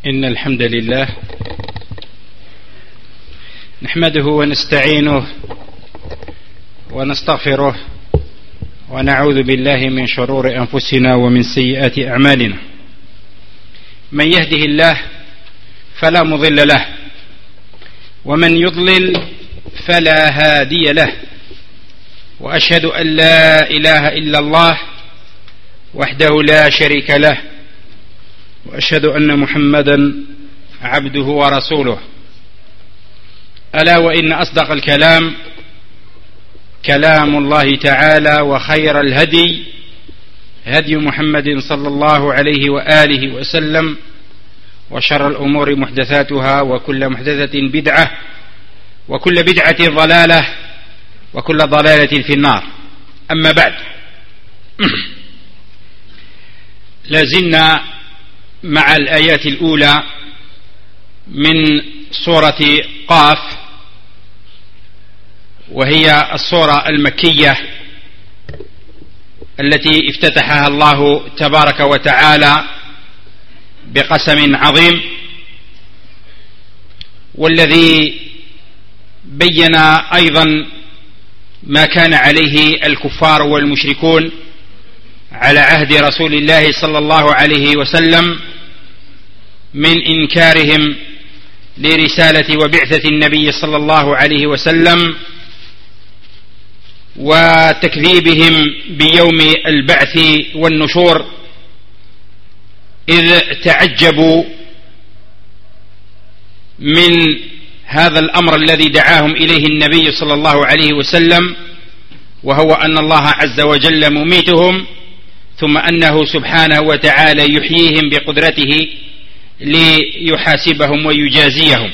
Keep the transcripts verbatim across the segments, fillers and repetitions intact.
إن الحمد لله نحمده ونستعينه ونستغفره ونعوذ بالله من شرور أنفسنا ومن سيئات أعمالنا. من يهده الله فلا مضل له ومن يضلل فلا هادي له، وأشهد أن لا إله إلا الله وحده لا شريك له، وأشهد أن محمدا عبده ورسوله. ألا وإن أصدق الكلام كلام الله تعالى، وخير الهدي هدي محمد صلى الله عليه وآله وسلم، وشر الأمور محدثاتها، وكل محدثة بدعة، وكل بدعة ضلالة، وكل ضلالة في النار. أما بعد، لازلنا مع الآيات الأولى من سورة قاف، وهي السورة المكية التي افتتحها الله تبارك وتعالى بقسم عظيم، والذي بين أيضا ما كان عليه الكفار والمشركون على عهد رسول الله صلى الله عليه وسلم من إنكارهم لرسالة وبعثة النبي صلى الله عليه وسلم، وتكذيبهم بيوم البعث والنشور، إذ تعجبوا من هذا الأمر الذي دعاهم إليه النبي صلى الله عليه وسلم، وهو أن الله عز وجل مميتهم، ثم أنه سبحانه وتعالى يحييهم بقدرته ليحاسبهم ويجازيهم.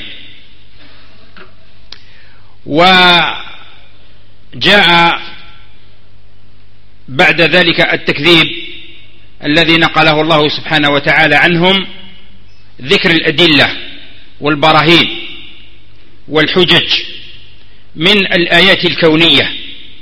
وجاء بعد ذلك التكذيب الذي نقله الله سبحانه وتعالى عنهم، ذكر الأدلة والبراهين والحجج من الآيات الكونية،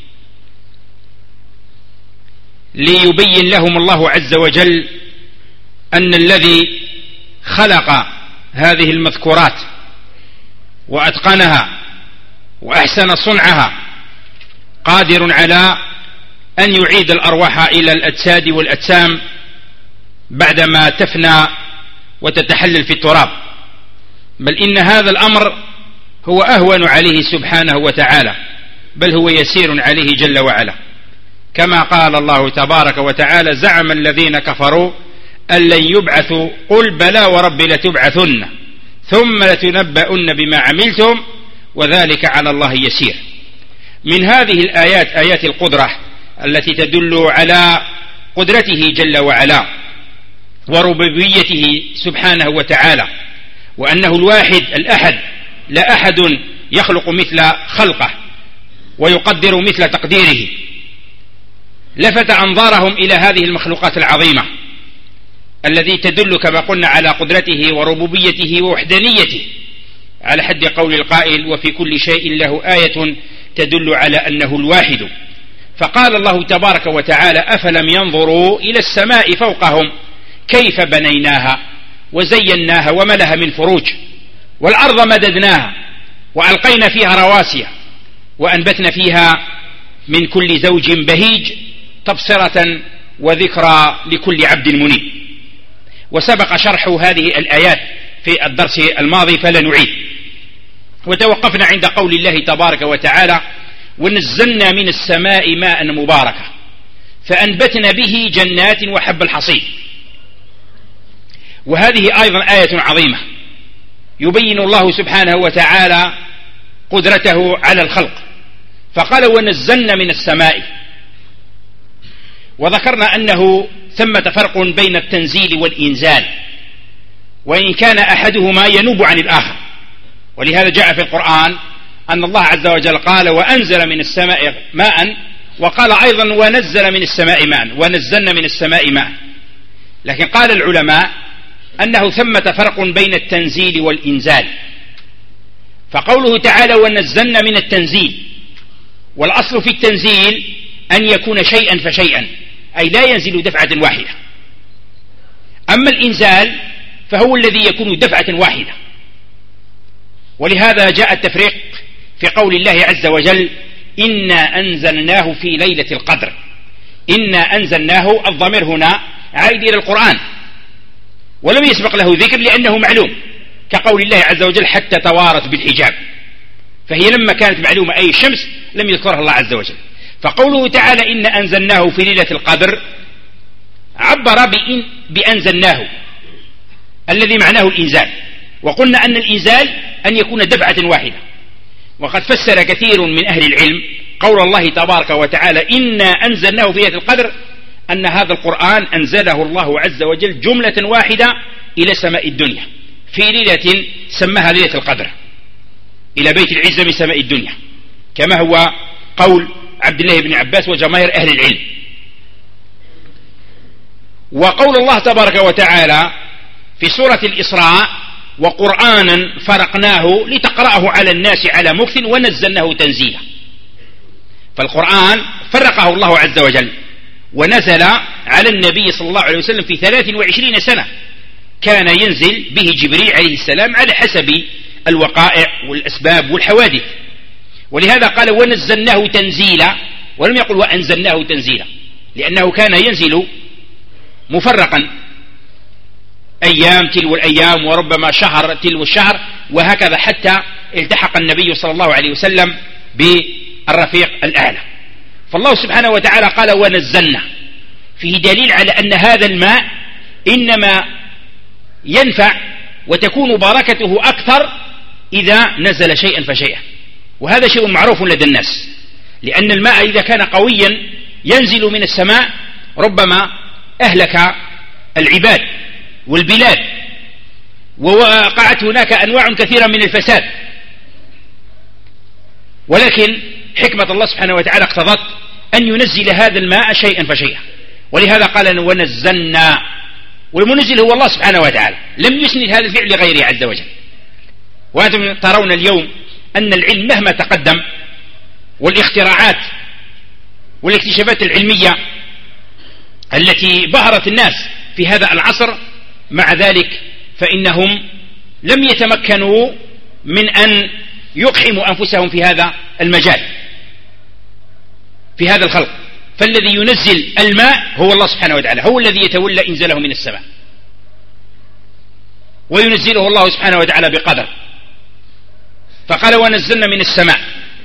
ليبين لهم الله عز وجل أن الذي خلق هذه المذكورات وأتقنها وأحسن صنعها قادر على أن يعيد الأرواح إلى الأجساد والأجسام بعدما تفنى وتتحلل في التراب، بل إن هذا الأمر هو أهون عليه سبحانه وتعالى، بل هو يسير عليه جل وعلا، كما قال الله تبارك وتعالى: زعم الذين كفروا أن لن يبعثوا قل بلى ورب لتبعثن ثم لتنبؤن بما عملتم وذلك على الله يسير. من هذه الآيات آيات القدرة التي تدل على قدرته جل وعلا وربوبيته سبحانه وتعالى، وأنه الواحد الأحد، لا أحد يخلق مثل خلقه ويقدر مثل تقديره. لفت أنظارهم إلى هذه المخلوقات العظيمة الذي تدل كما قلنا على قدرته وربوبيته ووحدانيته، على حد قول القائل: وفي كل شيء له آية تدل على أنه الواحد. فقال الله تبارك وتعالى: أفلم ينظروا إلى السماء فوقهم كيف بنيناها وزيناها وما لها من فروج، والأرض مددناها وألقينا فيها رواسي وأنبتنا فيها من كل زوج بهيج تبصرة وذكرى لكل عبد منيب. وسبق شرح هذه الآيات في الدرس الماضي فلا نعيد، وتوقفنا عند قول الله تبارك وتعالى: ونزلنا من السماء ماء مباركا فأنبتنا به جنات وحب الحصيد. وهذه أيضا آية عظيمة يبين الله سبحانه وتعالى قدرته على الخلق، فقال: ونزلنا من السماء. وذكرنا أنه ثمة فرق بين التنزيل والإنزال، وإن كان أحدهما ينوب عن الآخر، ولهذا جاء في القرآن أن الله عز وجل قال: وأنزل من السماء ماء، وقال أيضا: ونزل من السماء ماء، ونزلنا من السماء ماء. لكن قال العلماء أنه ثمة فرق بين التنزيل والإنزال، فقوله تعالى: ونزلنا من التنزيل، والأصل في التنزيل أن يكون شيئا فشيئا، أي لا ينزل دفعة واحدة. أما الإنزال فهو الذي يكون دفعة واحدة. ولهذا جاء التفريق في قول الله عز وجل إنا أنزلناه في ليلة القدر. إنا أنزلناه، الضمير هنا عائد إلى القرآن ولم يسبق له ذكر لأنه معلوم، كقول الله عز وجل حتى توارت بالحجاب، فهي لما كانت معلومة أي الشمس لم يذكرها الله عز وجل. فقوله تعالى إنا أنزلناه في ليلة القدر عبر بإن بأنزلناه الذي معناه الإنزال، وقلنا أن الإنزال أن يكون دفعة واحدة. وقد فسر كثير من أهل العلم قول الله تبارك وتعالى إنا أنزلناه في ليلة القدر أن هذا القرآن أنزله الله عز وجل جملة واحدة إلى سماء الدنيا في ليلة سماها ليلة القدر، إلى بيت العزة من سماء الدنيا، كما هو قول عبد الله بن عباس وجماهير أهل العلم. وقول الله تبارك وتعالى في سورة الإسراء وقرآنا فرقناه لتقرأه على الناس على مكث ونزلناه تنزيلا. فالقرآن فرقه الله عز وجل ونزل على النبي صلى الله عليه وسلم في ثلاث وعشرين سنة، كان ينزل به جبريل عليه السلام على حسب الوقائع والأسباب والحوادث. ولهذا قال ونزلناه تنزيلا ولم يقل وأنزلناه تنزيلا، لأنه كان ينزل مفرقا أيام تلو الأيام وربما شهر تلو الشهر وهكذا، حتى التحق النبي صلى الله عليه وسلم بالرفيق الأعلى. فالله سبحانه وتعالى قال ونزلنا، فيه دليل على أن هذا الماء إنما ينفع وتكون بركته أكثر إذا نزل شيئا فشيئا، وهذا شيء معروف لدى الناس، لأن الماء إذا كان قويا ينزل من السماء ربما أهلك العباد والبلاد، ووقعت هناك أنواع كثيرة من الفساد. ولكن حكمة الله سبحانه وتعالى اقتضت أن ينزل هذا الماء شيئا فشيئا، ولهذا قال ونزلنا، والمنزل هو الله سبحانه وتعالى، لم يسند هذا الفعل لغيره عز وجل. وأنتم ترون اليوم أن العلم مهما تقدم والاختراعات والاكتشافات العلمية التي بهرت الناس في هذا العصر، مع ذلك فإنهم لم يتمكنوا من أن يقحموا أنفسهم في هذا المجال، في هذا الخلق. فالذي ينزل الماء هو الله سبحانه وتعالى، هو الذي يتولى إنزاله من السماء، وينزله الله سبحانه وتعالى بقدر. فقال ونزلنا من السماء،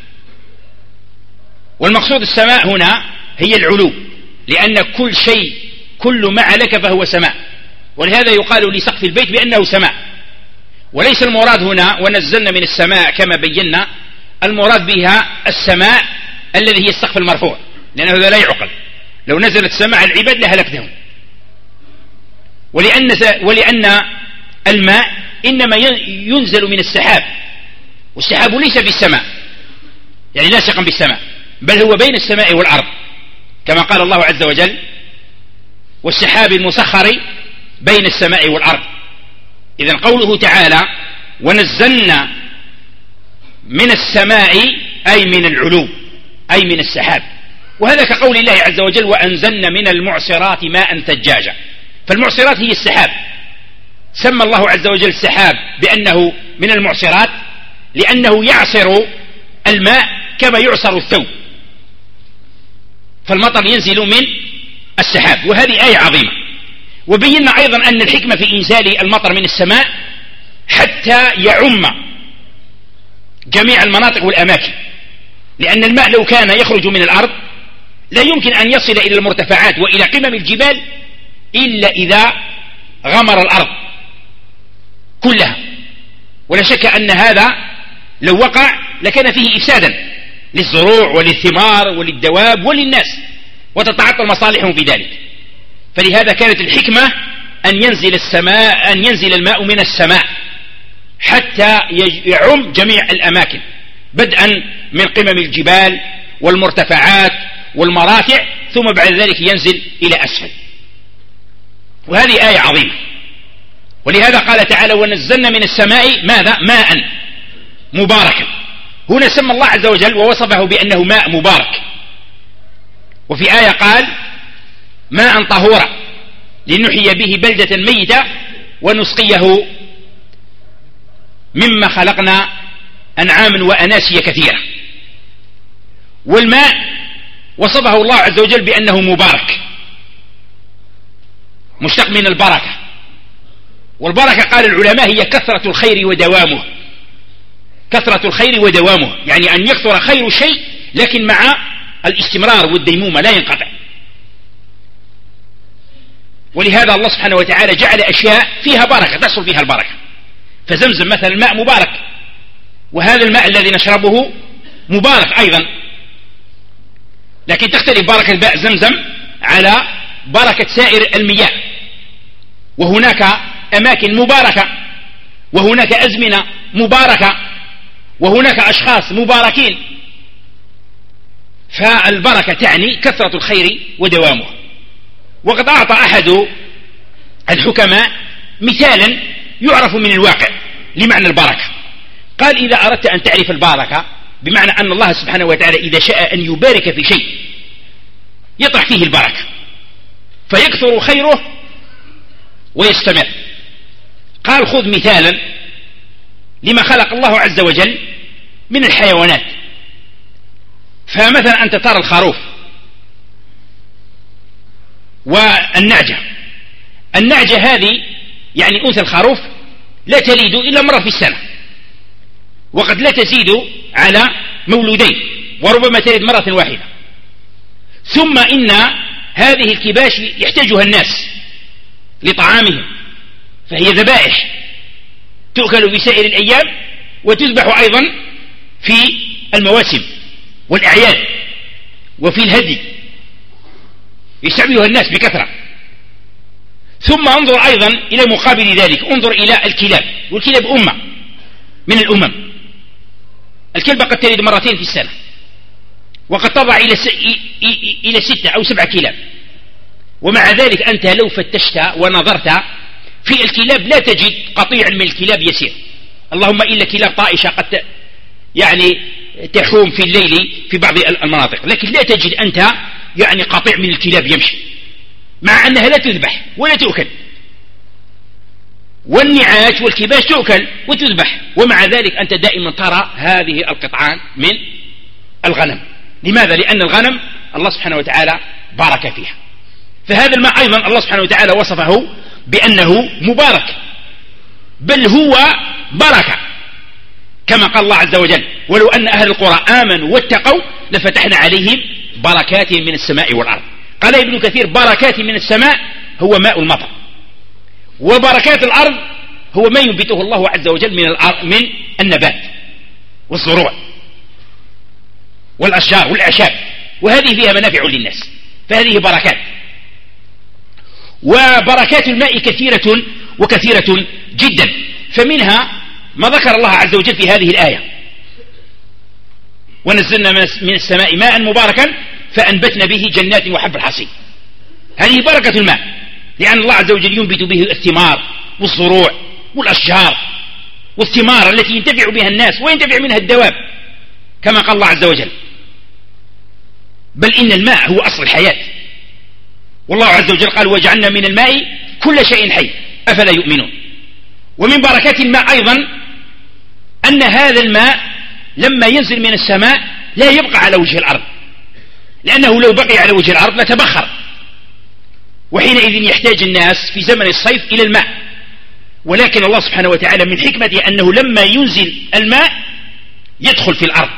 والمقصود السماء هنا هي العلو، لأن كل شيء كل ما علك فهو سماء، ولهذا يقال لسقف البيت بأنه سماء. وليس المراد هنا ونزلنا من السماء كما بينا، المراد بها السماء الذي هي السقف المرفوع، لأنه هذا لا يعقل، لو نزلت السماء على العباد لهلكتهم. ولأن, ولأن الماء إنما ينزل من السحاب، والسحاب ليس في السماء يعني لاصقا بالسماء، بل هو بين السماء والأرض، كما قال الله عز وجل والسحاب المسخر بين السماء والأرض. إذن قوله تعالى ونزلنا من السماء أي من العلو، أي من السحاب، وهذا كقول الله عز وجل وأنزلنا من المعصرات ماء ثجاجا. فالمعصرات هي السحاب، سمى الله عز وجل السحاب بأنه من المعصرات لأنه يعصر الماء كما يعصر الثوب، فالمطر ينزل من السحاب، وهذه آية عظيمة. وبينا أيضا أن الحكمة في إنزال المطر من السماء حتى يعم جميع المناطق والأماكن، لأن الماء لو كان يخرج من الأرض لا يمكن أن يصل إلى المرتفعات وإلى قمم الجبال إلا إذا غمر الأرض كلها. ولا شك أن هذا لو وقع لكان فيه إفسادا للزروع وللثمار وللدواب وللناس، وتتعطل مصالحهم في ذلك. فلهذا كانت الحكمة أن ينزل السماء أن ينزل الماء من السماء حتى يعم جميع الأماكن، بدءا من قمم الجبال والمرتفعات والمرافع، ثم بعد ذلك ينزل إلى أسفل. وهذه آية عظيمة. ولهذا قال تعالى ونزلنا من السماء ماذا؟ ماء مباركا. هنا سمى الله عز وجل ووصفه بأنه ماء مبارك، وفي آية قال ماء طهورا لنحيي به بلدة ميتة ونسقيه مما خلقنا أنعاما وأناسيا كثيرة. والماء وصفه الله عز وجل بأنه مبارك، مشتق من البركة، والبركة قال العلماء هي كثرة الخير ودوامه، كثرة الخير ودوامه، يعني أن يكثر خير شيء لكن مع الاستمرار والديمومة لا ينقطع. ولهذا الله سبحانه وتعالى جعل أشياء فيها بركة تحصل فيها البركة. فزمزم مثلا الماء مبارك، وهذا الماء الذي نشربه مبارك أيضا، لكن تختلف بركة ماء زمزم على بركة سائر المياه. وهناك أماكن مباركة، وهناك أزمنة مباركة، وهناك أشخاص مباركين. فالبركة تعني كثرة الخير ودوامه. وقد أعطى أحد الحكماء مثالا يعرف من الواقع لمعنى البركة. قال إذا أردت أن تعرف البركة بمعنى أن الله سبحانه وتعالى إذا شاء أن يبارك في شيء يطرح فيه البركة فيكثر خيره ويستمر. قال خذ مثالا لما خلق الله عز وجل من الحيوانات. فمثلا أنت ترى الخروف والنعجة. النعجة هذه يعني أنثى الخروف لا تلد إلا مرة في السنة، وقد لا تزيد على مولودين، وربما تلد مرة واحدة. ثم إن هذه الكباش يحتاجها الناس لطعامهم، فهي ذبائح تؤكل في سائر الأيام وتذبح أيضا في المواسم والأعياد وفي الهدي، يستعملها الناس بكثرة. ثم انظر أيضا إلى مقابل ذلك، انظر إلى الكلاب، والكلاب أمة من الأمم. الكلبة قد تلد مرتين في السنة، وقد تضع إلى إلى ستة أو سبعة كلاب. ومع ذلك أنت لو فتشت ونظرت في الكلاب لا تجد قطيع من الكلاب يسير، اللهم إلا كلاب طائشة قد يعني تحوم في الليل في بعض المناطق، لكن لا تجد أنت يعني قطيع من الكلاب يمشي، مع أنها لا تذبح ولا تؤكل. والنعاج والكباش تؤكل وتذبح، ومع ذلك أنت دائما ترى هذه القطعان من الغنم. لماذا؟ لأن الغنم الله سبحانه وتعالى بارك فيها. فهذا الماء أيضا الله سبحانه وتعالى وصفه بأنه مبارك، بل هو بركة، كما قال الله عز وجل ولو أن أهل القرى آمنوا واتقوا لفتحنا عليهم بركات من السماء والأرض. قال ابن كثير بركات من السماء هو ماء المطر، وبركات الأرض هو ما ينبته الله عز وجل من من النبات والزروع والأشجار والأعشاب، وهذه فيها منافع للناس، فهذه بركات. وبركات الماء كثيرة وكثيرة جدا، فمنها ما ذكر الله عز وجل في هذه الآية ونزلنا من السماء ماء مباركا فأنبتنا به جنات وحب الحصيد. هذه بركة الماء، لأن الله عز وجل ينبت به الثمار والزروع والأشجار والثمار التي ينتفع بها الناس وينتفع منها الدواب، كما قال الله عز وجل بل إن الماء هو أصل الحياة. والله عز وجل قال وجعلنا من الماء كل شيء حي أفلا يؤمنون. ومن بركات الماء أيضا أن هذا الماء لما ينزل من السماء لا يبقى على وجه الأرض، لأنه لو بقي على وجه الأرض لتبخر، وحينئذ يحتاج الناس في زمن الصيف إلى الماء. ولكن الله سبحانه وتعالى من حكمته أنه لما ينزل الماء يدخل في الأرض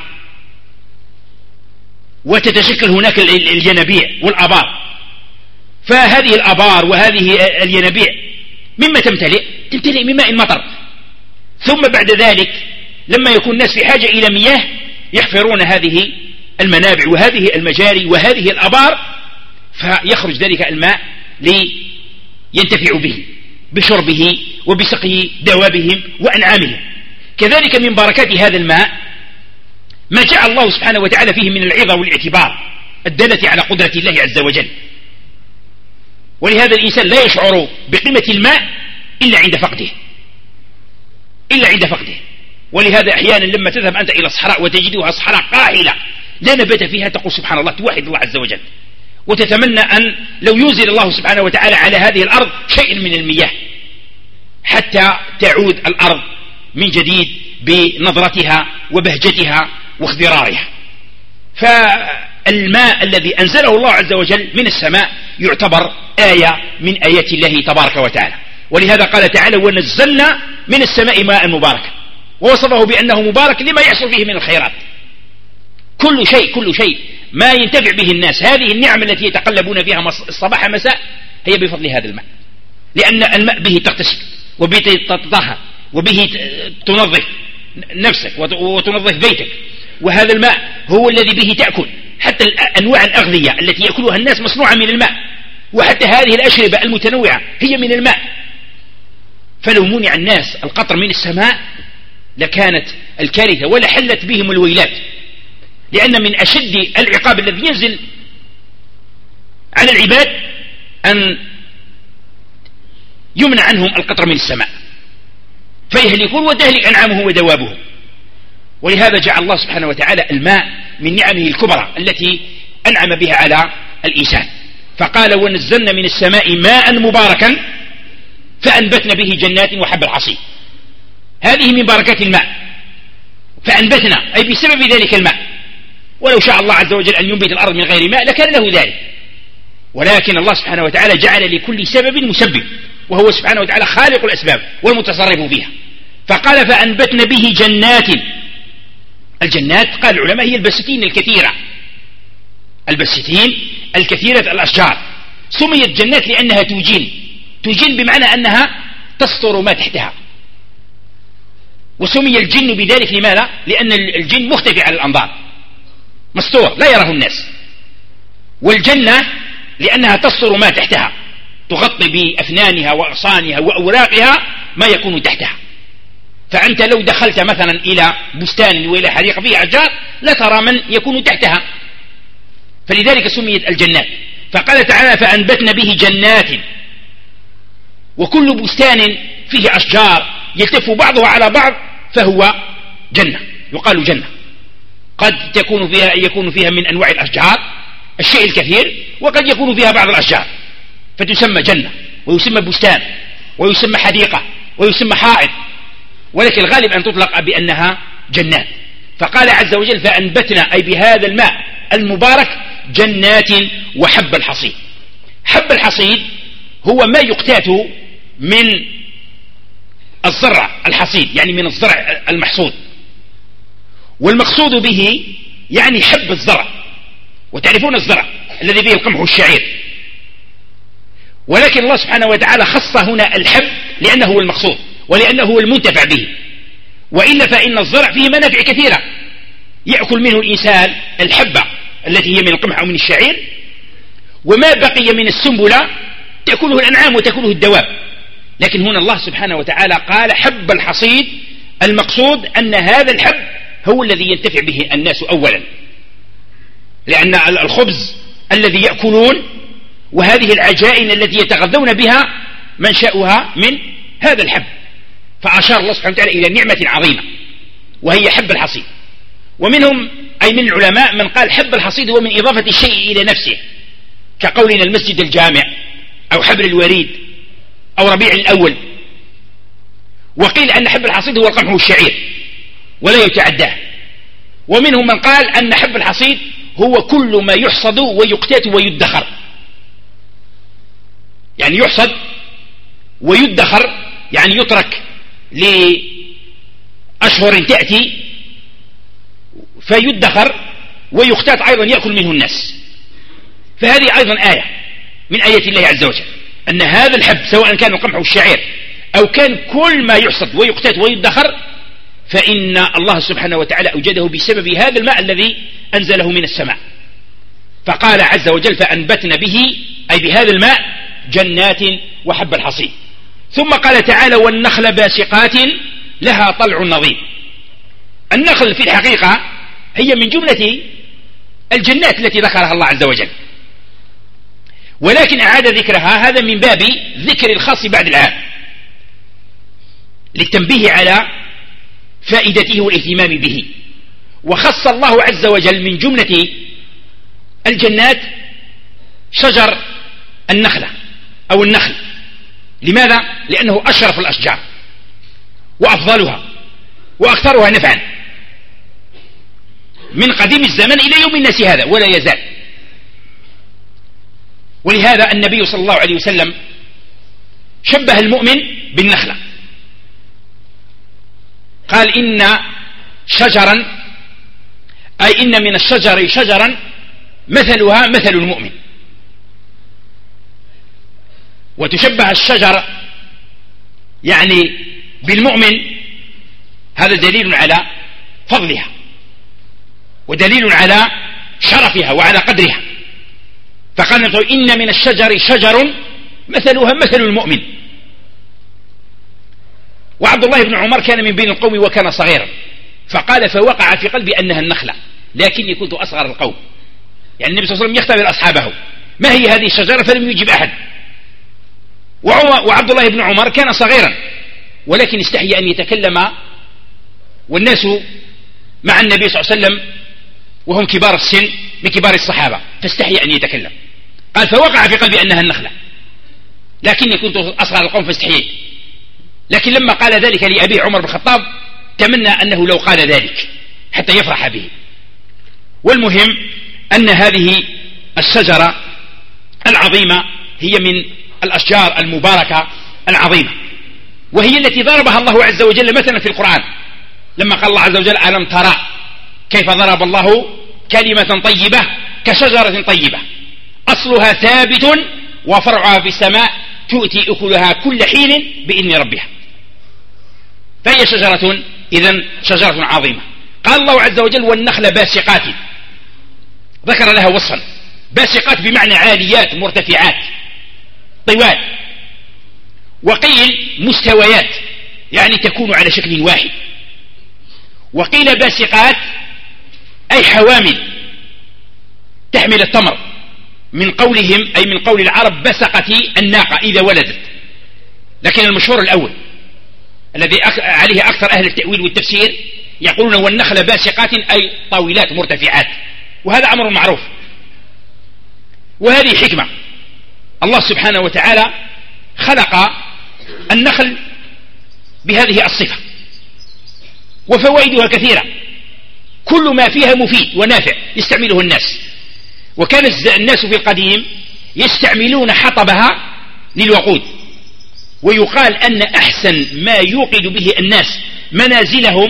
وتتشكل هناك الينابيع والآبار. فهذه الآبار وهذه الينابيع مما تمتلئ تمتلئ من ماء المطر. ثم بعد ذلك لما يكون الناس في حاجة إلى مياه يحفرون هذه المنابع وهذه المجاري وهذه الآبار، فيخرج ذلك الماء لينتفعوا به بشربه وبسقي دوابهم وأنعامهم. كذلك من بركات هذا الماء ما جعل الله سبحانه وتعالى فيه من العظة والاعتبار الدالة على قدرة الله عز وجل. ولهذا الإنسان لا يشعر بقيمة الماء إلا عند فقده إلا عند فقده ولهذا أحيانا لما تذهب أنت إلى الصحراء وتجدها صحراء قاحلة لا نبات فيها تقول سبحان الله، توحد الله عز وجل وتتمنى أن لو ينزل الله سبحانه وتعالى على هذه الأرض شيء من المياه حتى تعود الأرض من جديد بنضرتها وبهجتها واخضرارها. فالماء الذي أنزله الله عز وجل من السماء يعتبر آية من آيات الله تبارك وتعالى، ولهذا قال تعالى ونزلنا من السماء ماء مباركا، ووصفه بأنه مبارك لما يحصل فيه من الخيرات. كل شيء كل شيء ما ينتفع به الناس، هذه النعم التي يتقلبون فيها الصباح مساء هي بفضل هذا الماء، لأن الماء به تغتسل وبه تتطهر وبه تنظف نفسك وتنظف بيتك، وهذا الماء هو الذي به تأكل. حتى أنواع الأغذية التي يأكلها الناس مصنوعة من الماء، وحتى هذه الأشربة المتنوعة هي من الماء. فلو منع الناس القطر من السماء لكانت الكارثة ولا حلت بهم الويلات، لأن من أشد العقاب الذي ينزل على العباد أن يمنع عنهم القطر من السماء فيهلكون وتهلك أنعامهم ودوابهم. ولهذا جعل الله سبحانه وتعالى الماء من نعمه الكبرى التي أنعم بها على الإنسان، فقال ونزلنا من السماء ماء مباركا فأنبتنا به جنات وحب الحصيد. هذه من بركات الماء، فأنبتنا أي بسبب ذلك الماء. ولو شاء الله عز وجل أن ينبت الأرض من غير ماء لكان له ذلك، ولكن الله سبحانه وتعالى جعل لكل سبب مسبب، وهو سبحانه وتعالى خالق الأسباب والمتصرف فيها. فقال فأنبتنا به جنات. الجنات قال العلماء هي البساتين الكثيرة، البساتين الكثيرة الأشجار. سميت جنات لأنها توجين، توجين بمعنى أنها تستر ما تحتها. وسمي الجن بذلك لماذا؟ لأن الجن مختفي على الأنظار، مستور لا يراه الناس. والجنة لأنها تستر ما تحتها، تغطي بأفنانها وأغصانها وأوراقها ما يكون تحتها. فأنت لو دخلت مثلا إلى بستان وإلى حديقة فيها أشجار لا ترى من يكون تحتها، فلذلك سميت الجنات. فقال تعالى فأنبتنا به جنات، وكل بستان فيه أشجار يلتف بعضها على بعض فهو جنة، يقال جنة. قد تكون فيها يكون فيها من أنواع الأشجار الشيء الكثير، وقد يكون فيها بعض الأشجار فتسمى جنة، ويسمى بستان، ويسمى حديقة، ويسمى حائط، ولكن الغالب أن تطلق بأنها جنات. فقال عز وجل فأنبتنا أي بهذا الماء المبارك جنات وحب الحصيد. حب الحصيد هو ما يقتات من الزرع الحصيد، يعني من الزرع المحصود، والمقصود به يعني حب الزرع. وتعرفون الزرع الذي فيه القمح والشعير، ولكن الله سبحانه وتعالى خص هنا الحب لأنه هو المقصود ولأنه هو المنتفع به، وإلا فإن الزرع فيه منافع كثيرة يأكل منه الإنسان الحبة التي هي من القمح أو من الشعير، وما بقي من السنبلة تأكله الأنعام وتأكله الدواب. لكن هنا الله سبحانه وتعالى قال حب الحصيد، المقصود أن هذا الحب هو الذي ينتفع به الناس أولا، لأن الخبز الذي يأكلون وهذه العجائن التي يتغذون بها منشأها من هذا الحب. فأشار الله سبحانه وتعالى إلى نعمة عظيمة وهي حب الحصيد. ومنهم أي من العلماء من قال حب الحصيد هو من إضافة الشيء إلى نفسه، كقولنا المسجد الجامع أو حبر الوريد أو ربيع الأول. وقيل أن حب الحصيد هو القمح والشعير ولا يتعداه. ومنهم من قال أن حب الحصيد هو كل ما يحصد ويقتات ويدخر، يعني يحصد ويدخر، يعني يترك لأشهر تأتي فيدخر ويقتات أيضا يأكل منه الناس. فهذه أيضا آية من آيات الله عز وجل، أن هذا الحب سواء كان القمح والشعير أو كان كل ما يحصد ويقتات ويدخر فإن الله سبحانه وتعالى أوجده بسبب هذا الماء الذي أنزله من السماء. فقال عز وجل فأنبتنا به أي بهذا الماء جنات وحب الحصيد. ثم قال تعالى والنخل باسقات لها طلع نضيد. النخل في الحقيقة هي من جملة الجنات التي ذكرها الله عز وجل، ولكن أعاد ذكرها هذا من باب ذكر الخاص بعد العام للتنبيه على فائدته والاهتمام به. وخص الله عز وجل من جملة الجنات شجر النخلة أو النخل، لماذا؟ لأنه أشرف الأشجار وأفضلها وأكثرها نفعا من قديم الزمن إلى يوم الناس هذا ولا يزال. ولهذا النبي صلى الله عليه وسلم شبه المؤمن بالنخلة، قال إن شجرا أي إن من الشجر شجرا مثلها مثل المؤمن. وتشبه الشجر يعني بالمؤمن، هذا دليل على فضلها ودليل على شرفها وعلى قدرها. فقال إن من الشجر شجر مثلها مثل المؤمن. وعبد الله بن عمر كان من بين القوم وكان صغيرا، فقال فوقع في قلبي أنها النخلة لكني كنت أصغر القوم. يعني النبي صلى الله عليه وسلم يختبر أصحابه ما هي هذه الشجرة فلم يجب أحد. وعبد الله بن عمر كان صغيرا ولكن استحي أن يتكلم والناس مع النبي صلى الله عليه وسلم وهم كبار السن من كبار الصحابة، فاستحي أن يتكلم. قال فوقع في قلبي أنها النخلة لكني كنت أصغر القوم فاستحييت. لكن لما قال ذلك لأبي عمر بن الخطاب تمنى أنه لو قال ذلك حتى يفرح به. والمهم أن هذه الشجرة العظيمة هي من الأشجار المباركة العظيمة، وهي التي ضربها الله عز وجل مثلا في القرآن لما قال الله عز وجل ألم ترى كيف ضرب الله كلمة طيبة كشجرة طيبة أصلها ثابت وفرعها في السماء تؤتي أكلها كل حين بإذن ربها. فهي شجرة إذن شجرة عظيمة. قال الله عز وجل والنخل باسقات، ذكر لها وصفا، باسقات بمعنى عاليات مرتفعات طوال، وقيل مستويات يعني تكون على شكل واحد، وقيل باسقات أي حوامل تحمل التمر، من قولهم أي من قول العرب بسقت الناقة إذا ولدت. لكن المشهور الأول الذي عليه أكثر أهل التأويل والتفسير يقولون والنخل باسقات أي طاولات مرتفعات، وهذا أمر معروف. وهذه حكمة، الله سبحانه وتعالى خلق النخل بهذه الصفة، وفوائدها كثيرة، كل ما فيها مفيد ونافع يستعمله الناس. وكان الناس في القديم يستعملون حطبها للوقود، ويقال أن أحسن ما يوقد به الناس منازلهم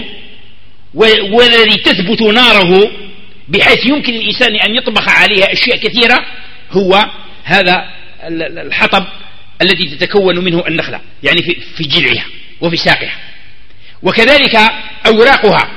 والذي تثبت ناره بحيث يمكن الإنسان أن يطبخ عليها أشياء كثيرة هو هذا الحطب الذي تتكون منه النخلة، يعني في جذعها وفي ساقها. وكذلك أوراقها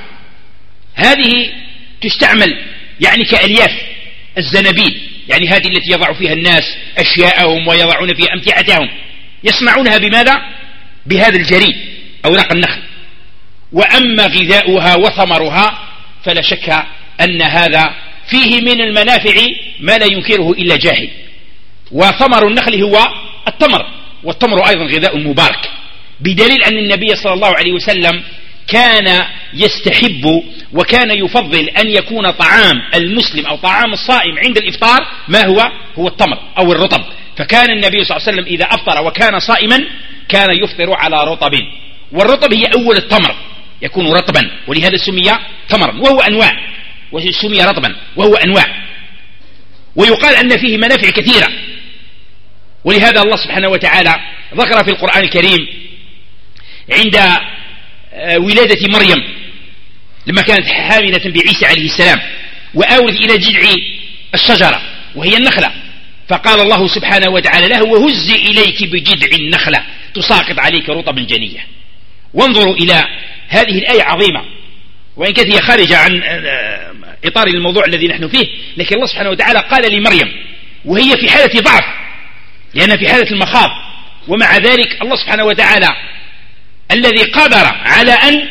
هذه تستعمل يعني كألياف الزنابيل، يعني هذه التي يضع فيها الناس أشياءهم ويضعون فيها أمتعتهم، يصنعونها بماذا؟ بهذا الجريد أوراق النخل. وأما غذاؤها وثمرها فلا شك أن هذا فيه من المنافع ما لا ينكره إلا جاهل. وثمر النخل هو التمر، والتمر أيضا غذاء مبارك، بدليل أن النبي صلى الله عليه وسلم كان يستحب وكان يفضل أن يكون طعام المسلم أو طعام الصائم عند الإفطار ما هو؟ هو التمر أو الرطب. فكان النبي صلى الله عليه وسلم إذا أفطر وكان صائما كان يفطر على رطب، والرطب هي أول التمر، يكون رطبا، ولهذا سمي تمرا، وهو أنواع، وسمي رطبا وهو أنواع. ويقال أن فيه منافع كثيرة، ولهذا الله سبحانه وتعالى ذكر في القرآن الكريم عند ولادة مريم لما كانت حاملة بعيسى عليه السلام وآوت إلى جذع الشجرة وهي النخلة، فقال الله سبحانه وتعالى له وهزي إليك بجذع النخلة تساقط عليك رطبا جنيا. وانظروا إلى هذه الآية عظيمة، وإن كانت هي خارجة عن إطار الموضوع الذي نحن فيه، لكن الله سبحانه وتعالى قال لمريم وهي في حالة ضعف لأنها في حالة المخاض، ومع ذلك الله سبحانه وتعالى الذي قدر على أن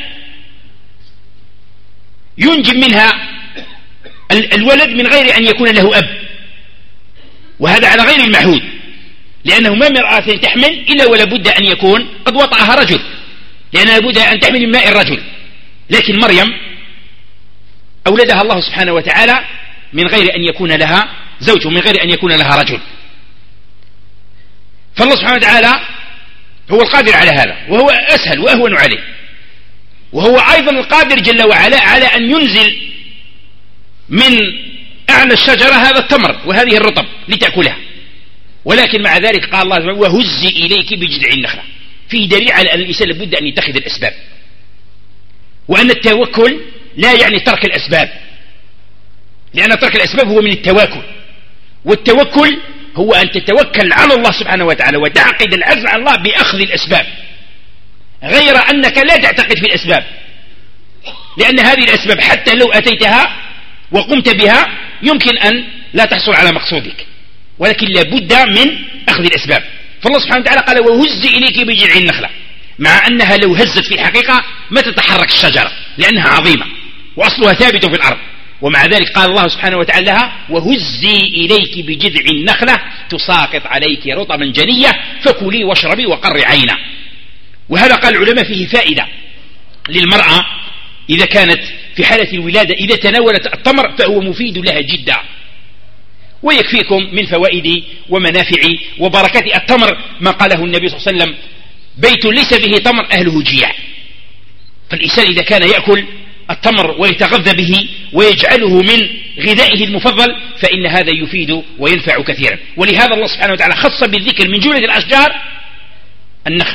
ينجب منها الولد من غير أن يكون له أب، وهذا على غير المعهود، لأنه ما مرأة تحمل إلا ولا بد أن يكون قد وطأها رجل، لأنها بد أن تحمل من ماء الرجل. لكن مريم أولدها الله سبحانه وتعالى من غير أن يكون لها زوج ومن غير أن يكون لها رجل. فالله سبحانه وتعالى هو القادر على هذا، وهو أسهل وأهون عليه، وهو أيضا القادر جل وعلا على أن ينزل من أعلى الشجرة هذا التمر وهذه الرطب لتأكلها، ولكن مع ذلك قال الله وهزي إليك بجذع النخلة. فيه دليل على أن الإنسان لابد أن يتخذ الأسباب، وأن التوكل لا يعني ترك الأسباب، لأن ترك الأسباب هو من التواكل، والتوكل هو أن تتوكل على الله سبحانه وتعالى وتعقد العزم على الله بأخذ الأسباب، غير أنك لا تعتقد في الأسباب، لأن هذه الأسباب حتى لو أتيتها وقمت بها يمكن أن لا تحصل على مقصودك، ولكن لابد من أخذ الأسباب. فالله سبحانه وتعالى قال وهز إليك بجذع النخلة، مع أنها لو هزت في الحقيقة ما تتحرك الشجرة لأنها عظيمة وأصلها ثابت في الأرض، ومع ذلك قال الله سبحانه وتعالى لها وهزي إليك بجذع النخلة تساقط عليك رطبا جنية فكلي واشربي وقري عينا. وهذا قال العلماء فيه فائدة للمرأة إذا كانت في حالة الولادة، إذا تناولت التمر فهو مفيد لها جدا، ويكفيكم من فوائد ومنافع وبركات التمر ما قاله النبي صلى الله عليه وسلم بيت ليس به تمر أهله جياع. فالإنسان إذا كان يأكل التمر ويتغذى به ويجعله من غذائه المفضل فإن هذا يفيد وينفع كثيرا. ولهذا الله سبحانه وتعالى خص بالذكر من جملة الأشجار النخل،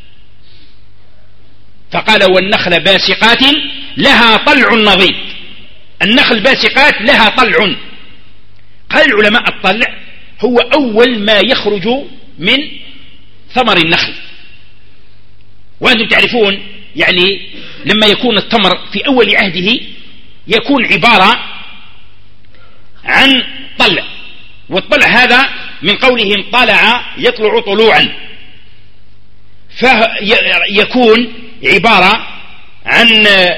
فقال والنخل باسقات لها طلع نضيد. النخل باسقات لها طلع. قال العلماء الطلع هو أول ما يخرج من ثمر النخل، وأنتم تعرفون يعني لما يكون التمر في أول عهده يكون عبارة عن طلع، والطلع هذا من قولهم طلع يطلع طلوعا، فيكون عبارة عن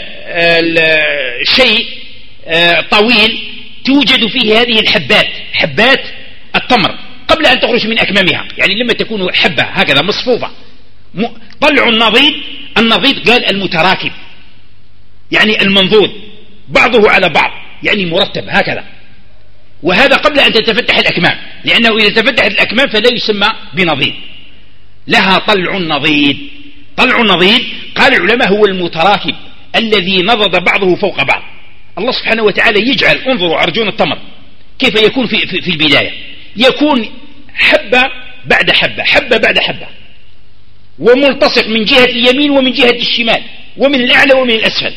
شيء طويل توجد فيه هذه الحبات، حبات التمر قبل أن تخرج من أكمامها، يعني لما تكون حبة هكذا مصفوفة. طلع النضيد، النضيد قال المتراكب يعني المنضود بعضه على بعض يعني مرتب هكذا، وهذا قبل أن تتفتح الأكمام، لأنه إذا تفتحت الأكمام فلا يسمى بنضيد. لها طلع نضيد. طلع النضيد قال العلماء هو المتراكب الذي نضد بعضه فوق بعض. الله سبحانه وتعالى يجعل، انظروا أرجون التمر كيف يكون في, في, في البداية، يكون حبة بعد حبة حبة بعد حبة، وملتصق من جهة اليمين ومن جهة الشمال ومن الأعلى ومن الأسفل.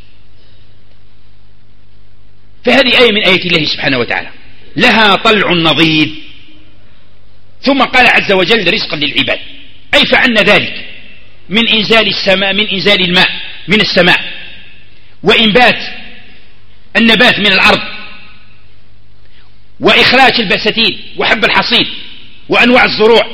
فهذه آية من آيات الله سبحانه وتعالى، لها طلع نضيد. ثم قال عز وجل رزقا للعباد، أي فعلنا ذلك من إنزال السماء، من إنزال الماء من السماء، وإنبات النبات من الأرض، وإخراج البساتين وحب الحصيد وأنواع الزروع،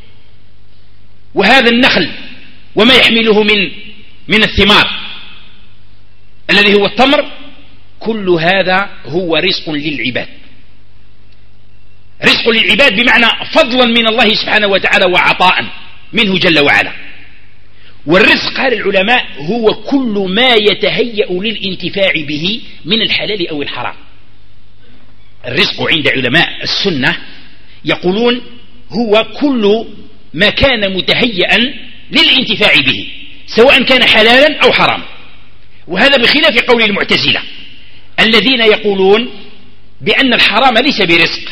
وهذا النخل وما يحمله من من الثمار الذي هو التمر، كل هذا هو رزق للعباد. رزق للعباد بمعنى فضلا من الله سبحانه وتعالى وعطاء منه جل وعلا. والرزق قال العلماء هو كل ما يتهيأ للانتفاع به من الحلال أو الحرام. الرزق عند علماء السنة يقولون هو كل ما كان متهيئا للانتفاع به سواء كان حلالا أو حراما، وهذا بخلاف قول المعتزلة الذين يقولون بأن الحرام ليس برزق،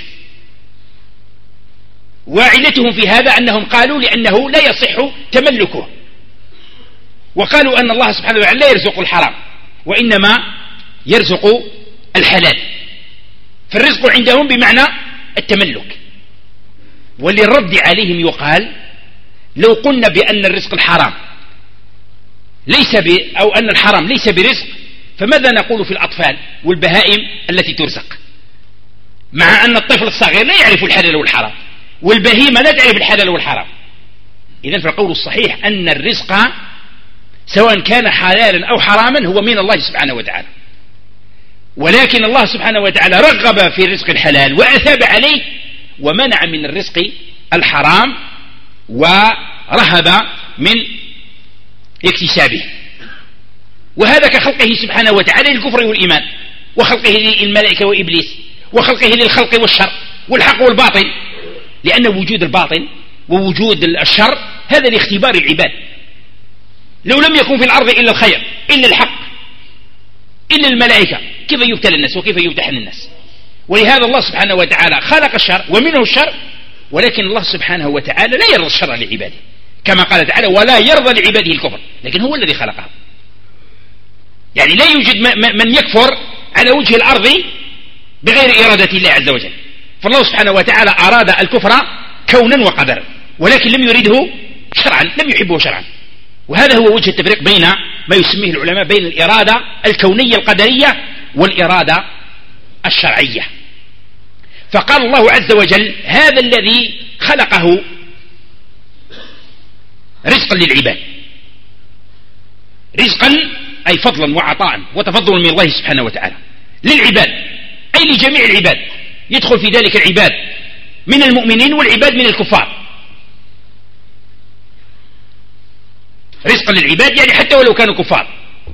وعلتهم في هذا أنهم قالوا لأنه لا يصح تملكه، وقالوا أن الله سبحانه وتعالى لا يرزق الحرام وإنما يرزق الحلال، فالرزق عندهم بمعنى التملك. وللرد عليهم يقال لو قلنا بأن الرزق الحرام ليس ب أو أن الحرام ليس برزق، فماذا نقول في الأطفال والبهائم التي ترزق، مع أن الطفل الصغير لا يعرف الحلال والحرام والبهيمة لا تعرف الحلال والحرام. إذن فالقول الصحيح أن الرزق سواء كان حلالا أو حراما هو من الله سبحانه وتعالى، ولكن الله سبحانه وتعالى رغب في الرزق الحلال وأثاب عليه ومنع من الرزق الحرام ورهب من اكتسابه. وهذا كخلقه سبحانه وتعالى للكفر والإيمان، وخلقه للملائكة وإبليس، وخلقه للخلق والشر والحق والباطل، لأن وجود الباطل ووجود الشر هذا لاختبار العباد. لو لم يكن في الأرض إلا الخير إلا الحق إلا الملائكة كيف يبتلى الناس وكيف يمتحن الناس؟ ولهذا الله سبحانه وتعالى خلق الشر ومنه الشر، ولكن الله سبحانه وتعالى لا يرضى الشر لعباده، كما قال تعالى ولا يرضى لعباده الكفر، لكن هو الذي خلقها. يعني لا يوجد من يكفر على وجه الأرض بغير إرادة الله عز وجل، فالله سبحانه وتعالى أراد الكفر كونا وقدرا، ولكن لم يريده شرعا، لم يحبه شرعا. وهذا هو وجه التفريق بين ما يسميه العلماء بين الإرادة الكونية القدرية والإرادة الشرعية. فقال الله عز وجل هذا الذي خلقه رزقا للعباد، رزقا أي فضلا وعطاء وتفضلا من الله سبحانه وتعالى للعباد، أي لجميع العباد، يدخل في ذلك العباد من المؤمنين والعباد من الكفار. رزقا للعباد يعني حتى ولو كانوا كفار،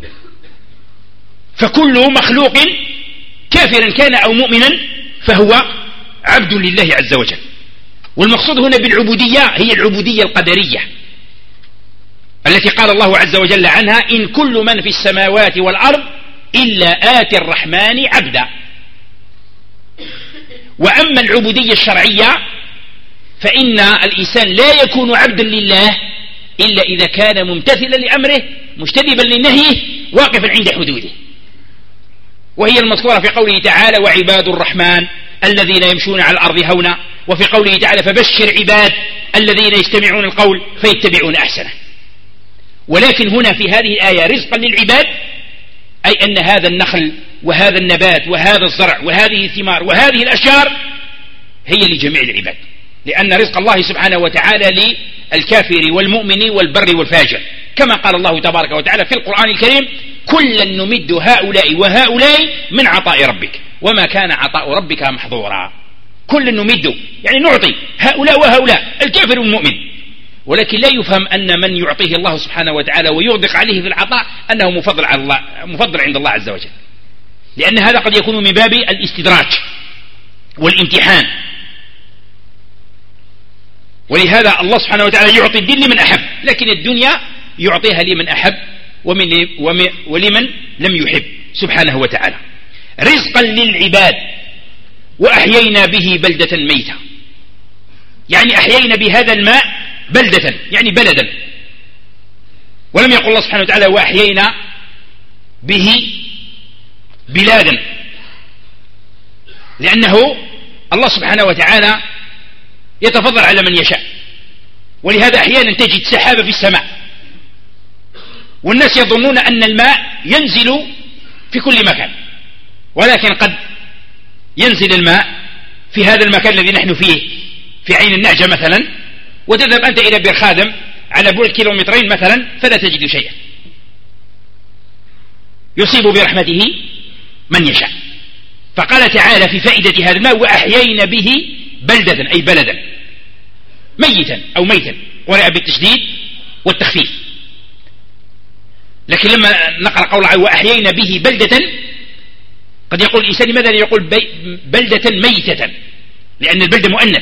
فكل مخلوق كافرا كان أو مؤمنا فهو عبد لله عز وجل. والمقصود هنا بالعبودية هي العبودية القدرية التي قال الله عز وجل عنها إن كل من في السماوات والأرض إلا آتي الرحمن عبدا. وأما العبودية الشرعية فإن الإنسان لا يكون عبدا لله إلا إذا كان ممتثلا لأمره مجتنبا لنهيه واقفا عند حدوده، وهي المذكورة في قوله تعالى وعباد الرحمن الذين يمشون على الأرض هونا، وفي قوله تعالى فبشر عباد الذين يستمعون القول فيتبعون أحسنه. ولكن هنا في هذه الآية رزقا للعباد أي أن هذا النخل وهذا النبات وهذا الزرع وهذه الثمار وهذه الأشجار هي لجميع العباد، لأن رزق الله سبحانه وتعالى للكافر والمؤمن والبر والفاجر، كما قال الله تبارك وتعالى في القرآن الكريم كلا نمد هؤلاء وهؤلاء من عطاء ربك وما كان عطاء ربك محظورا. كلا نمد يعني نعطي هؤلاء وهؤلاء الكافر والمؤمن، ولكن لا يفهم أن من يعطيه الله سبحانه وتعالى ويغدق عليه في العطاء أنه مفضل على الله مفضل عند الله عز وجل، لأن هذا قد يكون من باب الاستدراج والامتحان. ولهذا الله سبحانه وتعالى يعطي الدين لمن أحب، لكن الدنيا يعطيها لمن أحب ومن ولمن لم يحب سبحانه وتعالى. رزقا للعباد وأحيينا به بلدة ميتة، يعني أحيينا بهذا الماء بلدة يعني بلدا، ولم يقل الله سبحانه وتعالى وأحيينا به بلادا، لأنه الله سبحانه وتعالى يتفضل على من يشاء. ولهذا أحيانا تجد سحابة في السماء والناس يظنون أن الماء ينزل في كل مكان، ولكن قد ينزل الماء في هذا المكان الذي نحن فيه في عين النعجة مثلا، وتذهب أنت إلى بير خادم على بعد كيلومترين مثلا فلا تجد شيئا، يصيب برحمته من يشاء. فقال تعالى في فائدة هذا الماء وأحيينا به بلدة أي بلدا ميتا أو ميتا، قرأ بالتشديد والتخفيف. لكن لما نقرأ قول وأحيينا به بلدة قد يقول الإنسان لماذا يقول بلدة ميتة، لأن البلدة مؤنث،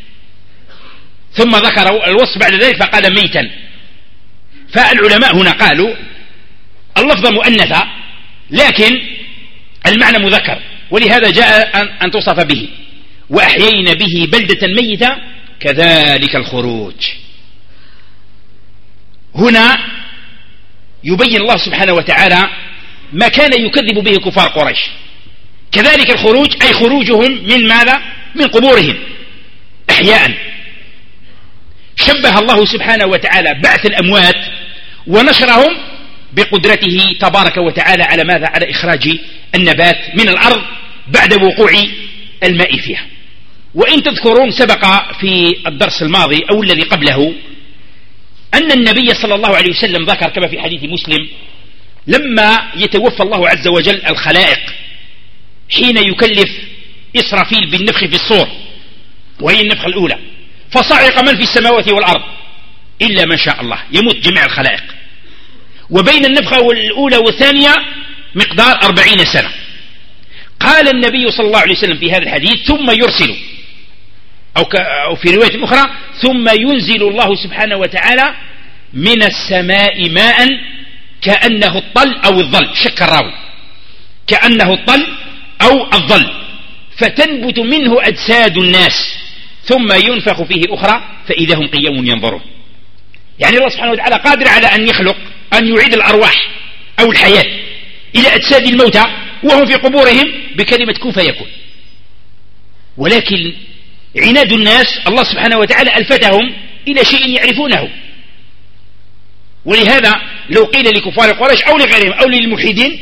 ثم ذكر الوصف بعد ذلك فقال ميتا. فالعلماء هنا قالوا اللفظ مؤنثة لكن المعنى مذكر، ولهذا جاء أن توصف به وأحيينا به بلدة ميتة كذلك الخروج. هنا يبين الله سبحانه وتعالى ما كان يكذب به كفار قريش، كذلك الخروج أي خروجهم من ماذا؟ من قبورهم أحياء. شبه الله سبحانه وتعالى بعث الأموات ونشرهم بقدرته تبارك وتعالى على ماذا؟ على إخراج النبات من الأرض بعد وقوع الماء فيها. وإن تذكرون سبق في الدرس الماضي أو الذي قبله أن النبي صلى الله عليه وسلم ذكر كما في حديث مسلم لما يتوفى الله عز وجل الخلائق حين يكلف إسرافيل بالنفخ في الصور، وهي النفخة الأولى، فصعق من في السماوات والأرض إلا من شاء الله، يموت جميع الخلائق، وبين النفخة الأولى والثانية مقدار أربعين سنة. قال النبي صلى الله عليه وسلم في هذا الحديث ثم يرسل أو في رواية أخرى ثم ينزل الله سبحانه وتعالى من السماء ماء كأنه الطل أو الظل، شك الراوي، كأنه الطل أو الظل، فتنبت منه أجساد الناس ثم ينفخ فيه أخرى فإذا هم قيام ينظرون. يعني الله سبحانه وتعالى قادر على أن يخلق، أن يعيد الأرواح أو الحياة إلى أجساد الموتى وهم في قبورهم بكلمة كن فيكون. ولكن عناد الناس الله سبحانه وتعالى ألفتهم إلى شيء يعرفونه. ولهذا لو قيل لكفار قريش أو لغيرهم أو للملحدين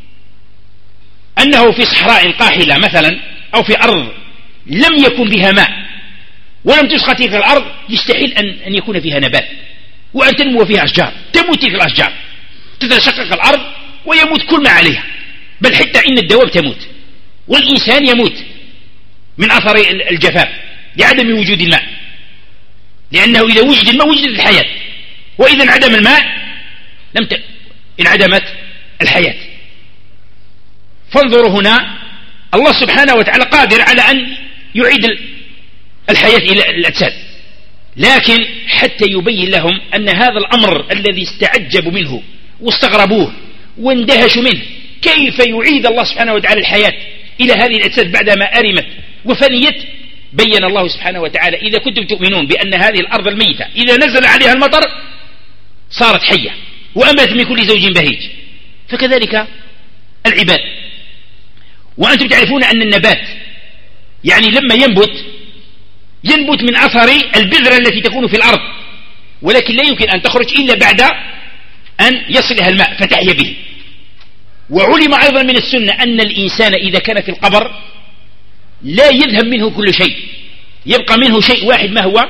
أنه في صحراء قاحلة مثلا أو في أرض لم يكن بها ماء ولم تسقى تلك الأرض، يستحيل أن, أن يكون فيها نبات وأن تنمو فيها أشجار، تموت تلك الأشجار، تتشقق الأرض ويموت كل ما عليها، بل حتى إن الدواب تموت والإنسان يموت من أثر الجفاف لعدم وجود الماء، لأنه إذا وجد الماء وجدت الحياة، وإذا انعدم الماء لم ت... انعدمت الحياة. فانظروا هنا الله سبحانه وتعالى قادر على أن يعيد الحياة إلى الأجساد، لكن حتى يبين لهم أن هذا الأمر الذي استعجبوا منه واستغربوه واندهشوا منه، كيف يعيد الله سبحانه وتعالى الحياة إلى هذه الأجساد بعدما أرمت وفنيت، بين الله سبحانه وتعالى إذا كنتم تؤمنون بأن هذه الأرض الميتة إذا نزل عليها المطر صارت حية وأنبتت من كل زوج بهيج، فكذلك العباد. وأنتم تعرفون أن النبات يعني لما ينبت ينبت من أثر البذرة التي تكون في الأرض، ولكن لا يمكن أن تخرج إلا بعد أن يصلها الماء فتحيا به. وعلم أيضا من السنة أن الإنسان إذا كان في القبر لا يذهب منه كل شيء، يبقى منه شيء واحد، ما هو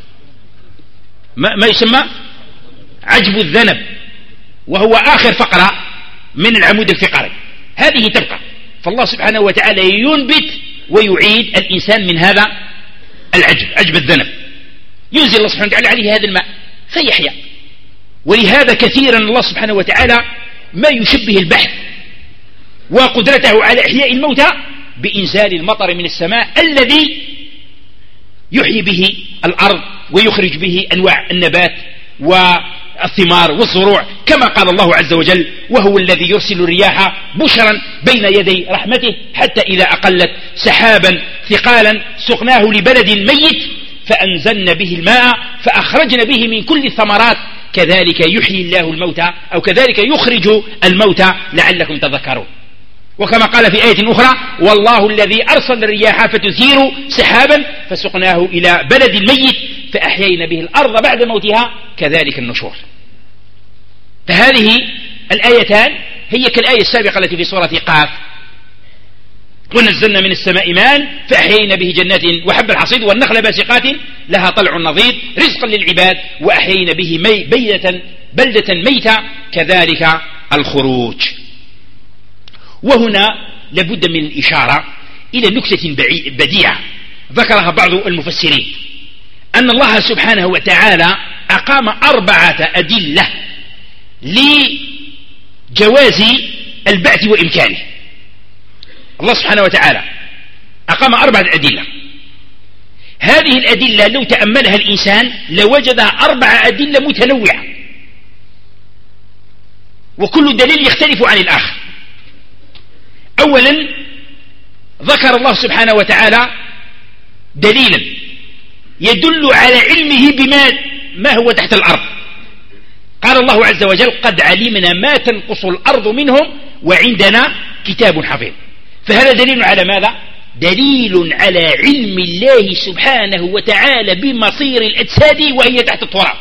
ما يسمى عجب الذنب، وهو آخر فقرة من العمود الفقري، هذه تبقى. فالله سبحانه وتعالى ينبت ويعيد الإنسان من هذا العجب، عجب الذنب، ينزل الله سبحانه وتعالى عليه هذا الماء فيحيا. ولهذا كثيرا الله سبحانه وتعالى ما يشبه البحث وقدرته على إحياء الموتى بإنزال المطر من السماء الذي يحيي به الأرض ويخرج به أنواع النبات والثمار والزروع، كما قال الله عز وجل: وهو الذي يرسل الرياح بشرا بين يدي رحمته حتى إذا أقلت سحابا ثقالا سقناه لبلد ميت فأنزلنا به الماء فأخرجنا به من كل الثمرات كذلك يحيي الله الموتى أو كذلك يخرج الموتى لعلكم تذكرون. وكما قال في آية أخرى: والله الذي أرسل الرياح فتثير سحابا فسقناه إلى بلد ميت فأحيينا به الأرض بعد موتها كذلك النشور. فهذه الآيتان هي كالآية السابقة التي في سورة قاف: ونزلنا من السماء ماء فأحيينا به جنات وحب الحصيد والنخل باسقات لها طلع نضيد رزقا للعباد وأحيينا به مي بيدة بلدة ميتة كذلك الخروج. وهنا لابد من الإشارة إلى نكتة بديعة ذكرها بعض المفسرين، أن الله سبحانه وتعالى أقام أربعة أدلة لجواز البعث وإمكانه. الله سبحانه وتعالى أقام أربعة أدلة، هذه الأدلة لو تأملها الإنسان لوجدها أربعة أدلة متنوعة، وكل دليل يختلف عن الآخر. أولا ذكر الله سبحانه وتعالى دليلا يدل على علمه بما ما هو تحت الأرض. قال الله عز وجل: قد علمنا ما تنقص الأرض منهم وعندنا كتاب حفيظ. فهذا دليل على ماذا؟ دليل على علم الله سبحانه وتعالى بمصير الأجساد وهي تحت التراب.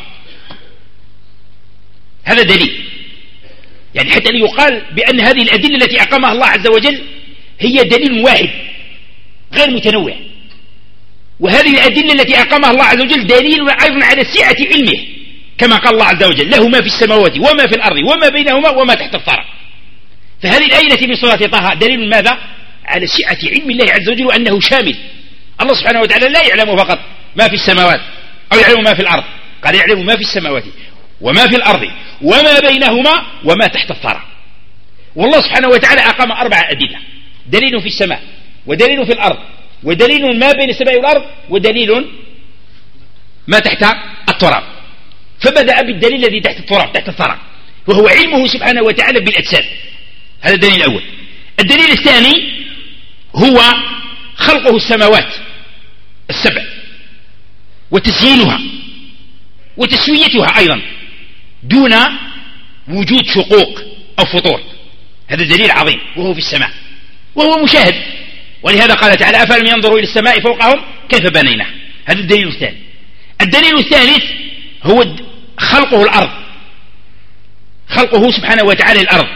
هذا دليل، يعني حتى لا يقال بأن هذه الأدلة التي أقامها الله عز وجل هي دليل واحد غير متنوع. وهذه الأدلة التي أقامها الله عز وجل دليل أيضا على سعة علمه، كما قال الله عز وجل: له ما في السماوات وما في الأرض وما بينهما وما تحت الثرى. فهذه الآية التي من سورة طه دليل ماذا؟ على سعة علم الله عز وجل وأنه شامل. الله سبحانه وتعالى لا يعلم فقط ما في السماوات أو يعلم ما في الأرض، قال يعلم ما في السماوات وما في الأرض وما بينهما وما تحت الثرى. والله سبحانه وتعالى أقام أربع أدلة: دليل في السماء ودليل في الأرض ودليل ما بين السماء والأرض، ودليل ما تحت التراب. فبدأ بالدليل الذي تحت التراب، تحت الثرى، وهو علمه سبحانه وتعالى بالأجساد. هذا الدليل الأول. الدليل الثاني هو خلقه السماوات السبع وتزيينها وتسويتها أيضا دون وجود شقوق أو فطور. هذا دليل عظيم وهو في السماء وهو مشاهد. ولهذا قال تعالى: أفلم ينظروا إلى السماء فوقهم كيف بنيناها. هذا الدليل الثاني. الدليل الثالث هو خلقه الأرض، خلقه سبحانه وتعالى الأرض.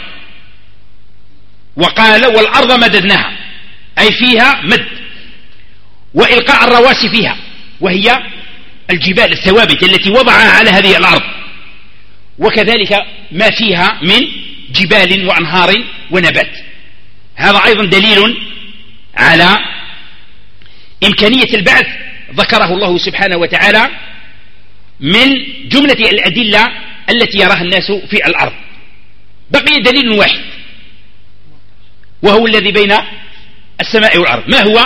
وقال: والأرض مددناها، أي فيها مد، وإلقاء الرواسي فيها، وهي الجبال الثوابت التي وضعها على هذه الأرض، وكذلك ما فيها من جبال وأنهار ونبات. هذا أيضا دليل على إمكانية البعث، ذكره الله سبحانه وتعالى من جملة الأدلة التي يراها الناس في الأرض. بقي دليل واحد وهو الذي بين السماء والأرض. ما هو؟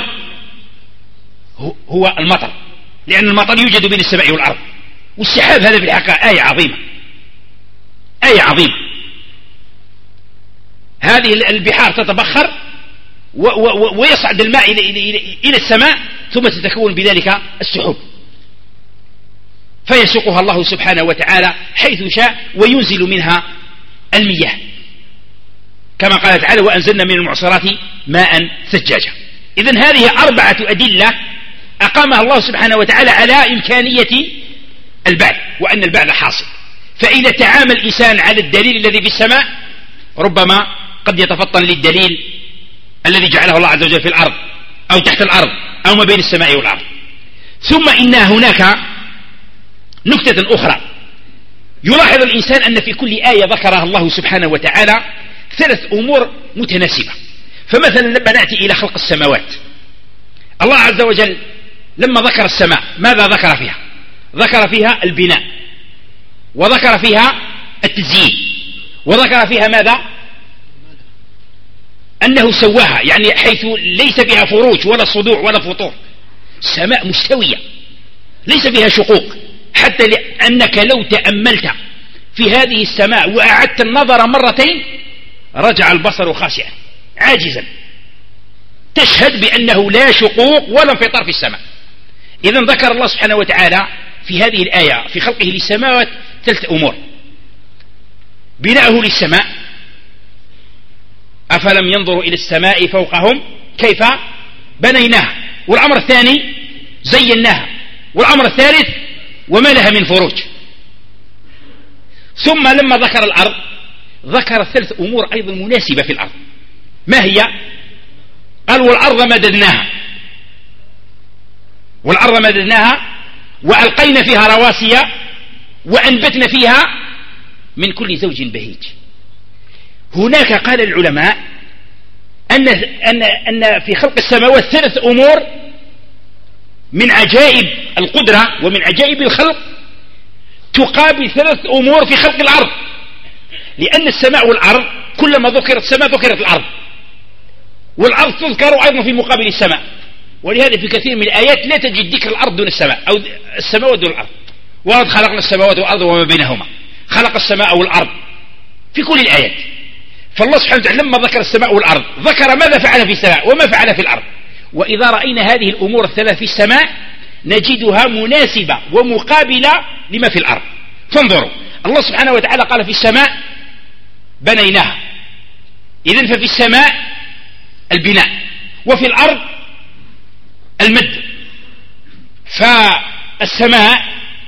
هو المطر، لأن المطر يوجد بين السماء والأرض. والسحاب هذا في الحقيقة آية عظيمة، آية عظيمة. هذه البحار تتبخر ويصعد الماء إلى السماء، ثم تتكون بذلك السحب، فيسوقها الله سبحانه وتعالى حيث شاء وينزل منها المياه، كما قال تعالى: وأنزلنا من المعصرات ماء ثجاجا. إذن هذه أربعة أدلة أقامها الله سبحانه وتعالى على إمكانية البعث، وأن البعث حاصل. فإذا تعامل الإنسان على الدليل الذي في السماء ربما قد يتفطن للدليل الذي جعله الله عز وجل في الأرض أو تحت الأرض أو ما بين السماء والأرض. ثم إن هناك نكتة أخرى يلاحظ الإنسان أن في كل آية ذكرها الله سبحانه وتعالى ثلاث أمور متناسبة. فمثلا لما نأتي إلى خلق السماوات، الله عز وجل لما ذكر السماء ماذا ذكر فيها؟ ذكر فيها البناء، وذكر فيها التزيين، وذكر فيها ماذا؟ أنه سواها، يعني حيث ليس فيها فروج ولا صدوع ولا فطور. السماء مستوية ليس فيها شقوق، حتى لأنك لو تأملت في هذه السماء وأعدت النظر مرتين رجع البصر خاشعا عاجزا، تشهد بأنه لا شقوق ولا انفطار في السماء. إذن ذكر الله سبحانه وتعالى في هذه الآية في خلقه للسماوات ثلاث أمور: بناءه للسماء، أفلم ينظروا إلى السماء فوقهم كيف بنيناها، والأمر الثاني زيناها، والأمر الثالث وما لها من فروج. ثم لما ذكر الأرض ذكر ثلاث أمور أيضا مناسبة في الأرض. ما هي؟ قال: والأرض مددناها، والأرض مددناها وألقينا فيها رواسي وأنبتنا فيها من كل زوج بهيج. هناك قال العلماء أن, أن, أن في خلق السماوات ثلاث أمور من عجائب القدرة ومن عجائب الخلق تقابل ثلاث أمور في خلق الأرض، لأن السماء والأرض كلما ذكرت السماء ذكرت الأرض، والأرض تذكر أيضا في مقابل السماء. ولهذا في كثير من الآيات لا تجد ذكر الأرض دون السماء أو السماوات دون الأرض. وقد خلقنا السماوات والأرض وما بينهما، خلق السماء والأرض في كل الآيات. فالله سبحانه وتعالى لما ذكر السماء والأرض ذكر ماذا فعل في السماء وما فعل في الأرض. وإذا رأينا هذه الأمور الثلاث في السماء نجدها مناسبة ومقابلة لما في الأرض. فانظروا، الله سبحانه وتعالى قال في السماء بنيناها، إذن ففي السماء البناء، وفي الأرض المد. فالسماء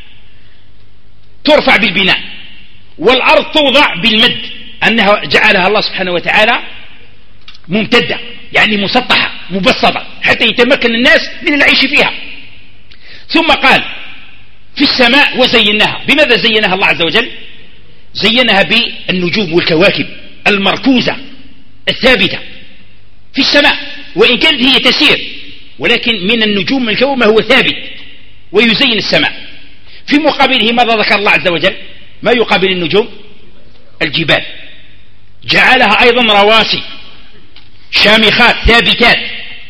ترفع بالبناء والأرض توضع بالمد، أنها جعلها الله سبحانه وتعالى ممتدة، يعني مسطحة مبسطة حتى يتمكن الناس من العيش فيها. ثم قال في السماء وزيناها. بماذا زينها الله عز وجل؟ زينها بالنجوم والكواكب المركوزة الثابتة في السماء، وإن كانت هي تسير ولكن من النجوم من الكون ما هو ثابت ويزين السماء. في مقابله ماذا ذكر الله عز وجل؟ ما يقابل النجوم؟ الجبال، جعلها أيضا رواسي شامخات ثابتات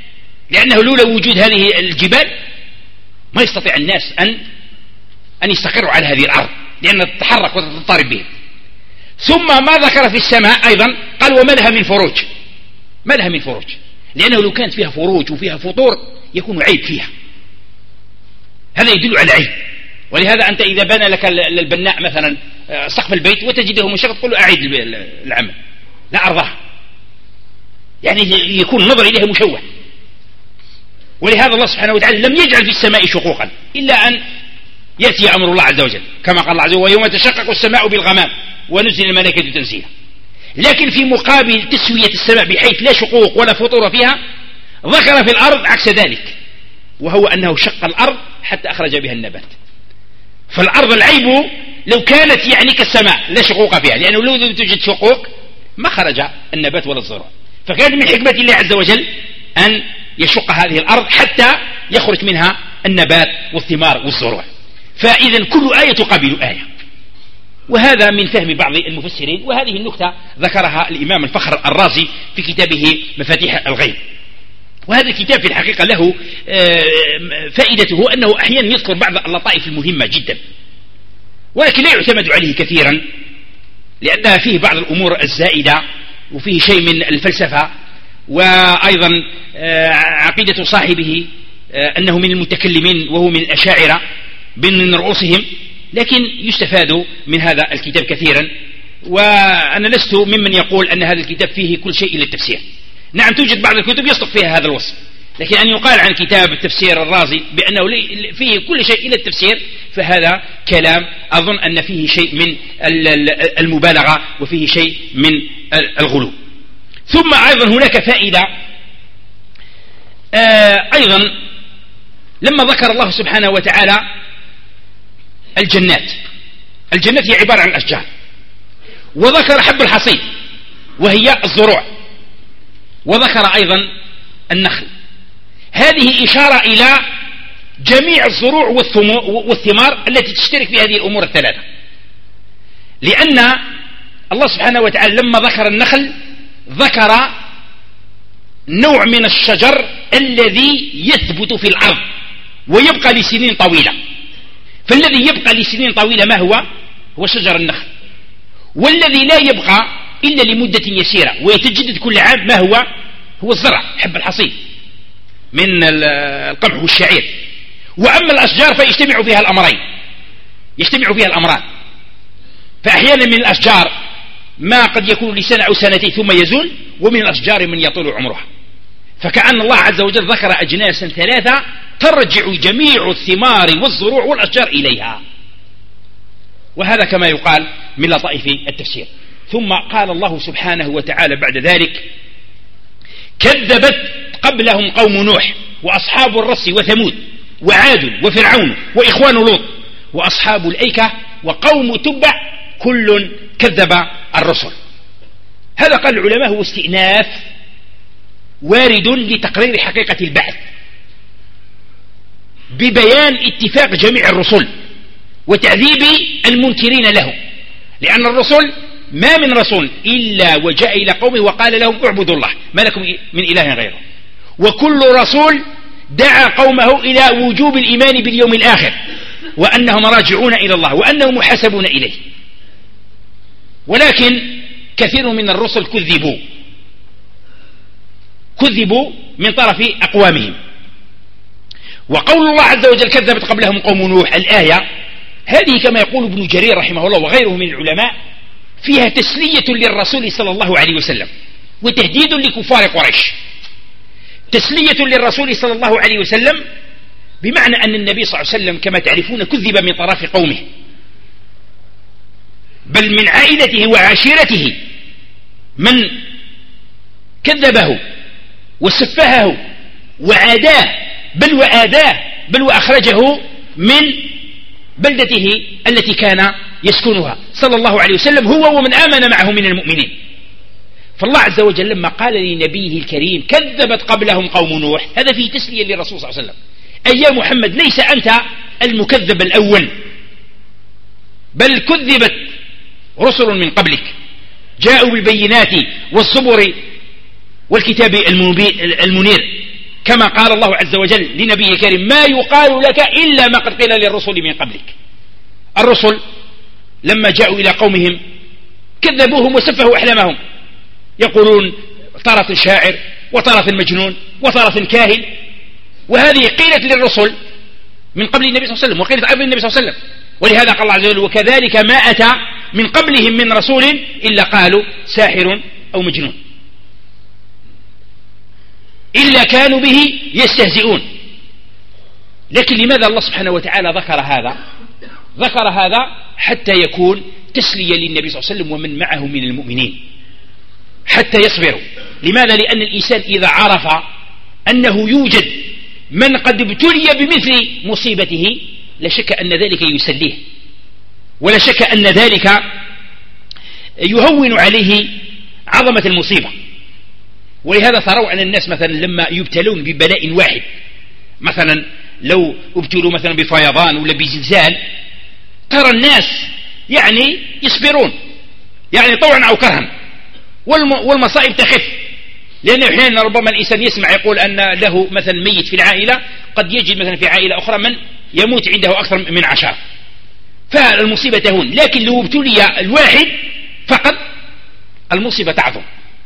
لأنه لولا وجود هذه الجبال ما يستطيع الناس أن أن يستقروا على هذه الأرض، لأنها تتحرك وتضطرب بهم. ثم ما ذكر في السماء أيضا قال وما لها من فروج، ما لها من فروج، لأنه لو كانت فيها فروج وفيها فطور يكون عيب فيها، هذا يدل على عيب. ولهذا أنت إذا بنى لك البناء مثلا سقف البيت وتجده منشغل تقول له أعيد العمل، لا أرضاها، يعني يكون النظر إليها مشوه. ولهذا الله سبحانه وتعالى لم يجعل في السماء شقوقا إلا أن يأتي أمر الله عز وجل، كما قال الله عز وجل ويوم تشقق السماء بالغمام ونزل الملائكة تنزيلا. لكن في مقابل تسوية السماء بحيث لا شقوق ولا فطور فيها ذكر في الأرض عكس ذلك، وهو أنه شق الأرض حتى أخرج بها النبات. فالأرض العيب لو كانت يعني كالسماء لا شقوق فيها، لأنه لو لم توجد شقوق ما خرج النبات ولا الزرع. فكان من حكمة الله عز وجل أن يشق هذه الأرض حتى يخرج منها النبات والثمار والزروع. فإذا كل آية تقابل آية، وهذا من فهم بعض المفسرين. وهذه النكتة ذكرها الإمام الفخر الرازي في كتابه مفاتيح الغيب. وهذا الكتاب في الحقيقة له فائدته أنه أحيانا يذكر بعض اللطائف المهمة جدا، ولكن لا يعتمد عليه كثيرا لأنها فيه بعض الأمور الزائدة وفيه شيء من الفلسفة، وأيضا عقيدة صاحبه أنه من المتكلمين وهو من الأشاعرة من رؤوسهم، لكن يستفاد من هذا الكتاب كثيرا. وأنا لست ممن يقول أن هذا الكتاب فيه كل شيء إلا التفسير. نعم توجد بعض الكتب يصدق فيها هذا الوصف، لكن أن يقال عن كتاب التفسير الرازي بأنه فيه كل شيء إلا التفسير فهذا كلام أظن أن فيه شيء من المبالغة وفيه شيء من الغلو. ثم أيضا هناك فائدة أيضا لما ذكر الله سبحانه وتعالى الجنات، الجنات هي عبارة عن أشجار، وذكر حب الحصيد وهي الزروع، وذكر أيضا النخل. هذه إشارة إلى جميع الزروع والثمار التي تشترك في هذه الأمور الثلاثة، لأن الله سبحانه وتعالى لما ذكر النخل ذكر نوع من الشجر الذي يثبت في الأرض ويبقى لسنين طويلة. فالذي يبقى لسنين طويلة ما هو؟ هو شجر النخل. والذي لا يبقى إلا لمدة يسيرة ويتجدد كل عام ما هو؟ هو الزرع حب الحصيد من القمح والشعير. وأما الأشجار فيجتمع فيها الأمرين، يجتمع فيها الأمران. فأحيانا من الأشجار ما قد يكون لسنة أو سنتين ثم يزول، ومن الأشجار من يطول عمرها. فكأن الله عز وجل ذكر أجناسا ثلاثة ترجع جميع الثمار والزروع والأشجار إليها، وهذا كما يقال من لطائف التفسير. ثم قال الله سبحانه وتعالى بعد ذلك كذبت قبلهم قوم نوح وأصحاب الرس وثمود وعاد وفرعون وإخوان لوط وأصحاب الأيكة وقوم تبع كل كذب الرسل. هذا قال العلماء هو استئناف وارد لتقرير حقيقة البعث ببيان اتفاق جميع الرسل وتعذيب المنكرين له، لأن الرسل ما من رسول إلا وجاء إلى قومه وقال لهم اعبدوا الله ما لكم من إله غيره، وكل رسول دعا قومه إلى وجوب الإيمان باليوم الآخر وأنهم راجعون إلى الله وأنهم محاسبون إليه. ولكن كثير من الرسل كذبوا كذبوا من طرف أقوامهم. وقول الله عز وجل كذبت قبلهم قوم نوح، الآية هذه كما يقول ابن جرير رحمه الله وغيره من العلماء فيها تسلية للرسول صلى الله عليه وسلم وتهديد لكفار قريش. تسلية للرسول صلى الله عليه وسلم بمعنى أن النبي صلى الله عليه وسلم كما تعرفون كذب من طرف قومه، بل من عائلته وعشيرته من كذبه وسفهه وعاداه بل وآداه بل وأخرجه من بلدته التي كان يسكنها صلى الله عليه وسلم هو ومن آمن معه من المؤمنين. فالله عز وجل لما قال لنبيه الكريم كذبت قبلهم قوم نوح، هذا فيه تسلية للرسول صلى الله عليه وسلم، أي يا محمد ليس أنت المكذب الأول، بل كذبت رسل من قبلك جاءوا بالبينات والصبر والكتاب المنير كما قال الله عز وجل لنبيه الكريم ما يقال لك إلا ما قد قيل للرسل من قبلك. الرسل لما جاءوا إلى قومهم كذبوهم وسفهوا أحلامهم، يقولون طرف شاعر وطرف مجنون وطرف كاهن، وهذه قيلت للرسل من قبل النبي صلى الله عليه وسلم وقيلت أيضا النبي صلى الله عليه وسلم. ولهذا قال الله عز وجل وكذلك ما أتى من قبلهم من رسول إلا قالوا ساحر أو مجنون، إلا كانوا به يستهزئون. لكن لماذا الله سبحانه وتعالى ذكر هذا؟ ذكر هذا حتى يكون تسلية للنبي صلى الله عليه وسلم ومن معه من المؤمنين حتى يصبروا. لماذا؟ لأن الإنسان إذا عرف أنه يوجد من قد ابتلي بمثل مصيبته لا شك أن ذلك يسليه، ولا شك أن ذلك يهون عليه عظمة المصيبة. ولهذا تروا أن الناس مثلا لما يبتلون ببلاء واحد، مثلا لو ابتلوا مثلا بفيضان ولا بزلزال، ترى الناس يعني يصبرون يعني طوعا أو كرها، والمصائب تخف. لأن أحيانا ربما الإنسان يسمع يقول أن له مثلا ميت في العائلة، قد يجد مثلا في عائلة أخرى من يموت عنده أكثر من عشرة، فالمصيبة تهون. لكن لو ابتلي الواحد فقط المصيبة تعظم.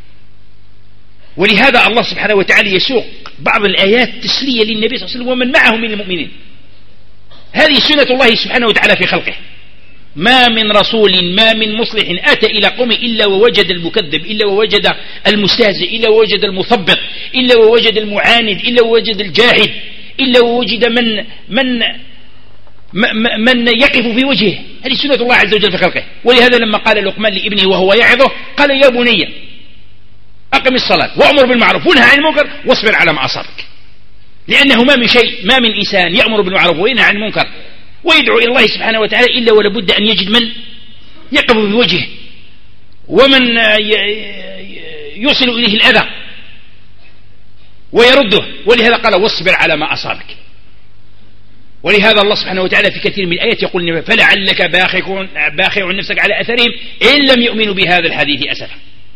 ولهذا الله سبحانه وتعالى يسوق بعض الآيات تسلية للنبي صلى الله عليه وسلم ومن معه من المؤمنين. هذه سنة الله سبحانه وتعالى في خلقه، ما من رسول ما من مصلح أتى إلى قومه إلا ووجد المكذب، إلا ووجد المستهزئ، إلا ووجد المثبط، إلا ووجد المعاند، إلا ووجد الجاحد، إلا ووجد من من من يقف في وجهه. هذه سنة الله عز وجل في خلقه. ولهذا لما قال لقمان لابنه وهو يعظه قال يا بني أقم الصلاة وأمر بالمعروف وانهى عن المنكر واصبر على ما أصابك. لأنه ما من شيء، ما من إنسان يأمر بالمعروف وينهى عن المنكر ويدعو إلى الله سبحانه وتعالى إلا ولابد أن يجد من يقف في وجهه ومن يوصل إليه الأذى ويرده. ولهذا قال واصبر على ما أصابك. ولهذا الله سبحانه وتعالى في كثير من الآيات يقول فلعلك باخع نفسك على أثرهم إن لم يؤمنوا بهذا الحديث أسفا.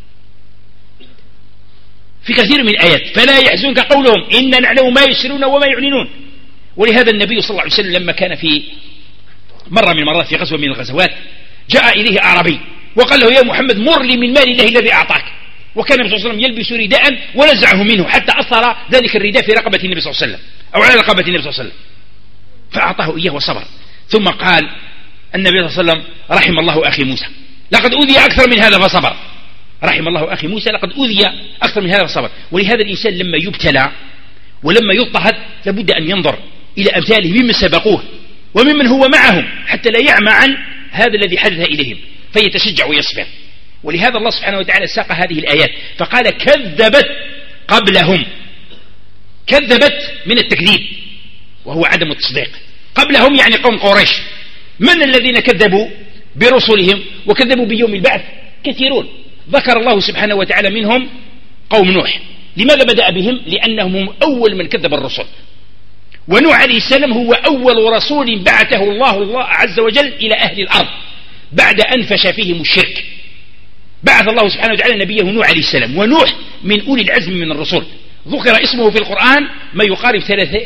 في كثير من الآيات فلا يحزنك قولهم إننا نعلم ما يسرون وما يعلنون. ولهذا النبي صلى الله عليه وسلم لما كان في مرة من المرات في غزوة من الغزوات جاء إليه أعرابي وقال له يا محمد مر لي من مال الله الذي أعطاك. وكان النبي صلى الله عليه وسلم يلبس رداء ونزعه منه حتى أثر ذلك الرداء في رقبة النبي صلى الله عليه وسلم أو على رقبة النبي صلى الله عليه وسلم، فأعطاه إياه وصبر. ثم قال النبي صلى الله عليه وسلم رحم الله أخي موسى لقد أوذي أكثر من هذا فصبر. رحم الله أخي موسى لقد أوذي أكثر من هذا فصبر. ولهذا الإنسان لما يبتلى ولما يضطهد لابد أن ينظر إلى أمثاله ممن سبقوه وممن هو معهم حتى لا يعمى عن هذا الذي حدث إليهم فيتشجع ويصبر. ولهذا الله سبحانه وتعالى ساق هذه الآيات فقال كذبت قبلهم. كذبت من التكذيب وهو عدم التصديق. قبلهم يعني قوم قريش. من الذين كذبوا برسلهم وكذبوا بيوم البعث؟ كثيرون. ذكر الله سبحانه وتعالى منهم قوم نوح. لماذا بدأ بهم؟ لأنهم هم أول من كذب الرسل. ونوح عليه السلام هو أول رسول بعثه الله الله عز وجل إلى أهل الأرض بعد أن فشى فيهم الشرك. بعث الله سبحانه وتعالى نبيه نوح عليه السلام. ونوح من أولي العزم من الرسل، ذكر اسمه في القرآن ما يقارب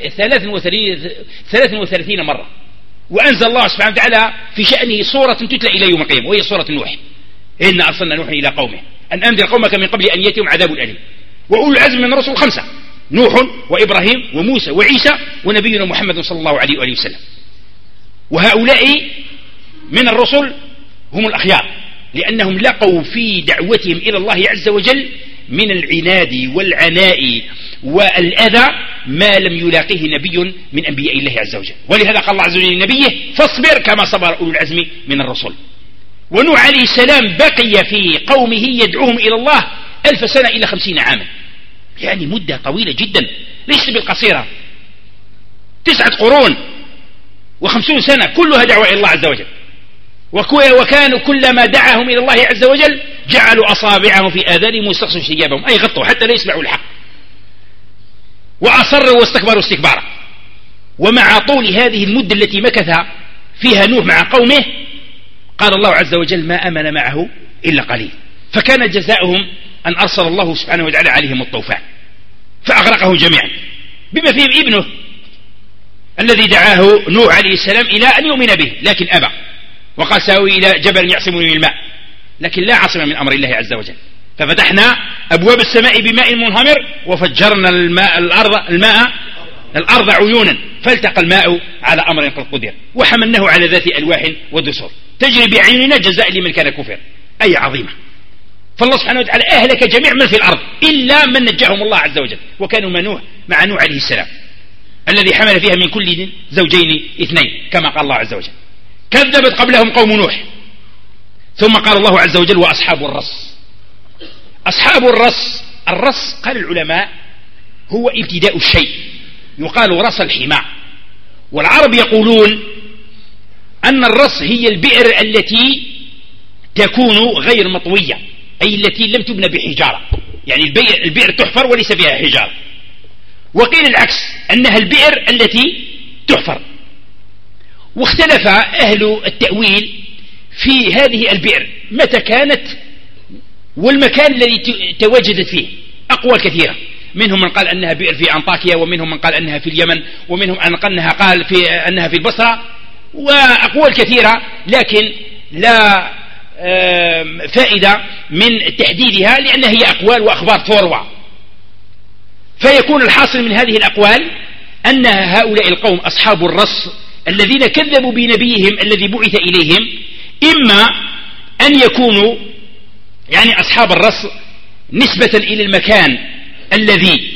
ثلاث وثلاثين مرة. وأنزل الله سبحانه وتعالى في شأنه سورة تتلى إلى يوم القيامة وهي سورة نوح. إن أرسلنا نوحا إلى قومه أن أنذر قومك من قبل أن يأتيهم عذاب أليم. وأولي العزم من الرسل خمسة: نوح وإبراهيم وموسى وعيسى ونبينا محمد صلى الله عليه وآله وسلم. وهؤلاء من الرسل هم الأخيار لأنهم لقوا في دعوتهم إلى الله عز وجل من العناد والعناء والأذى ما لم يلاقيه نبي من أنبياء الله عز وجل. ولهذا قال الله عز وجل لنبيه فاصبر كما صبر أولو العزم من الرسل. ونوح عليه السلام بقي في قومه يدعوهم إلى الله ألف سنة إلى خمسين عاما، يعني مدة طويلة جدا ليست بالقصيرة، تسعة قرون وخمسون سنة كلها دعوة إلى الله عز وجل. وكانوا كلما دعاهم إلى الله عز وجل جعلوا أصابعهم في آذانهم واستقصوا ثيابهم أي غطوا حتى لا يسمعوا الحق، وأصروا واستكبروا استكبارا. ومع طول هذه المدة التي مكث فيها نوح مع قومه قال الله عز وجل ما أمن معه إلا قليل. فكان جزاؤهم أن أرسل الله سبحانه وتعالى عليهم الطوفان فأغرقهم جميعا. بما فيهم ابنه الذي دعاه نوح عليه السلام إلى أن يؤمن به، لكن أبى وقال ساوي إلى جبل يعصمني من الماء، لكن لا عاصم من أمر الله عز وجل. ففتحنا أبواب السماء بماء منهمر وفجرنا الماء الأرض الماء الأرض عيونا فالتقى الماء على أمر قد قدر وحملناه على ذات ألواح ودسر تجري بأعيننا جزاء لمن كان كفر. أي عظيمة. فالله سبحانه وتعالى أهلك جميع من في الأرض إلا من نجاهم الله عز وجل، وكانوا منوح مع نوح عليه السلام الذي حمل فيها من كل زوجين اثنين كما قال الله عز وجل. كذبت قبلهم قوم نوح. ثم قال الله عز وجل وأصحاب الرس. أصحاب الرس، الرس قال العلماء هو ابتداء الشيء، يقال رس الحمار. والعرب يقولون أن الرس هي البئر التي تكون غير مطوية، أي التي لم تبنى بحجارة، يعني البئر, البئر تحفر وليس فيها حجارة. وقيل العكس أنها البئر التي تحفر. واختلف أهل التأويل في هذه البئر متى كانت والمكان الذي تواجدت فيه. أقوال كثيرة، منهم من قال أنها بئر في أنطاكيا، ومنهم من قال أنها في اليمن، ومنهم من قال أنها, قال في أنها في البصرة، وأقوال كثيرة، لكن لا فائدة من تحديدها لأنها هي أقوال وأخبار تروى. فيكون الحاصل من هذه الأقوال أن هؤلاء القوم أصحاب الرس الذين كذبوا بنبيهم الذي بعث إليهم إما أن يكونوا يعني أصحاب الرس نسبة إلى المكان الذي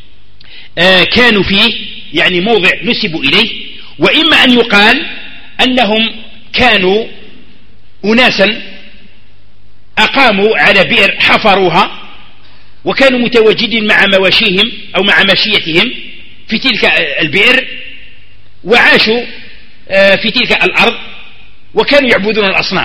كانوا فيه، يعني موضع نسبوا إليه، وإما أن يقال أنهم كانوا أناسا أقاموا على بئر حفروها وكانوا متواجدين مع مواشيهم أو مع ماشيتهم في تلك البئر وعاشوا في تلك الأرض وكانوا يعبدون الأصنام.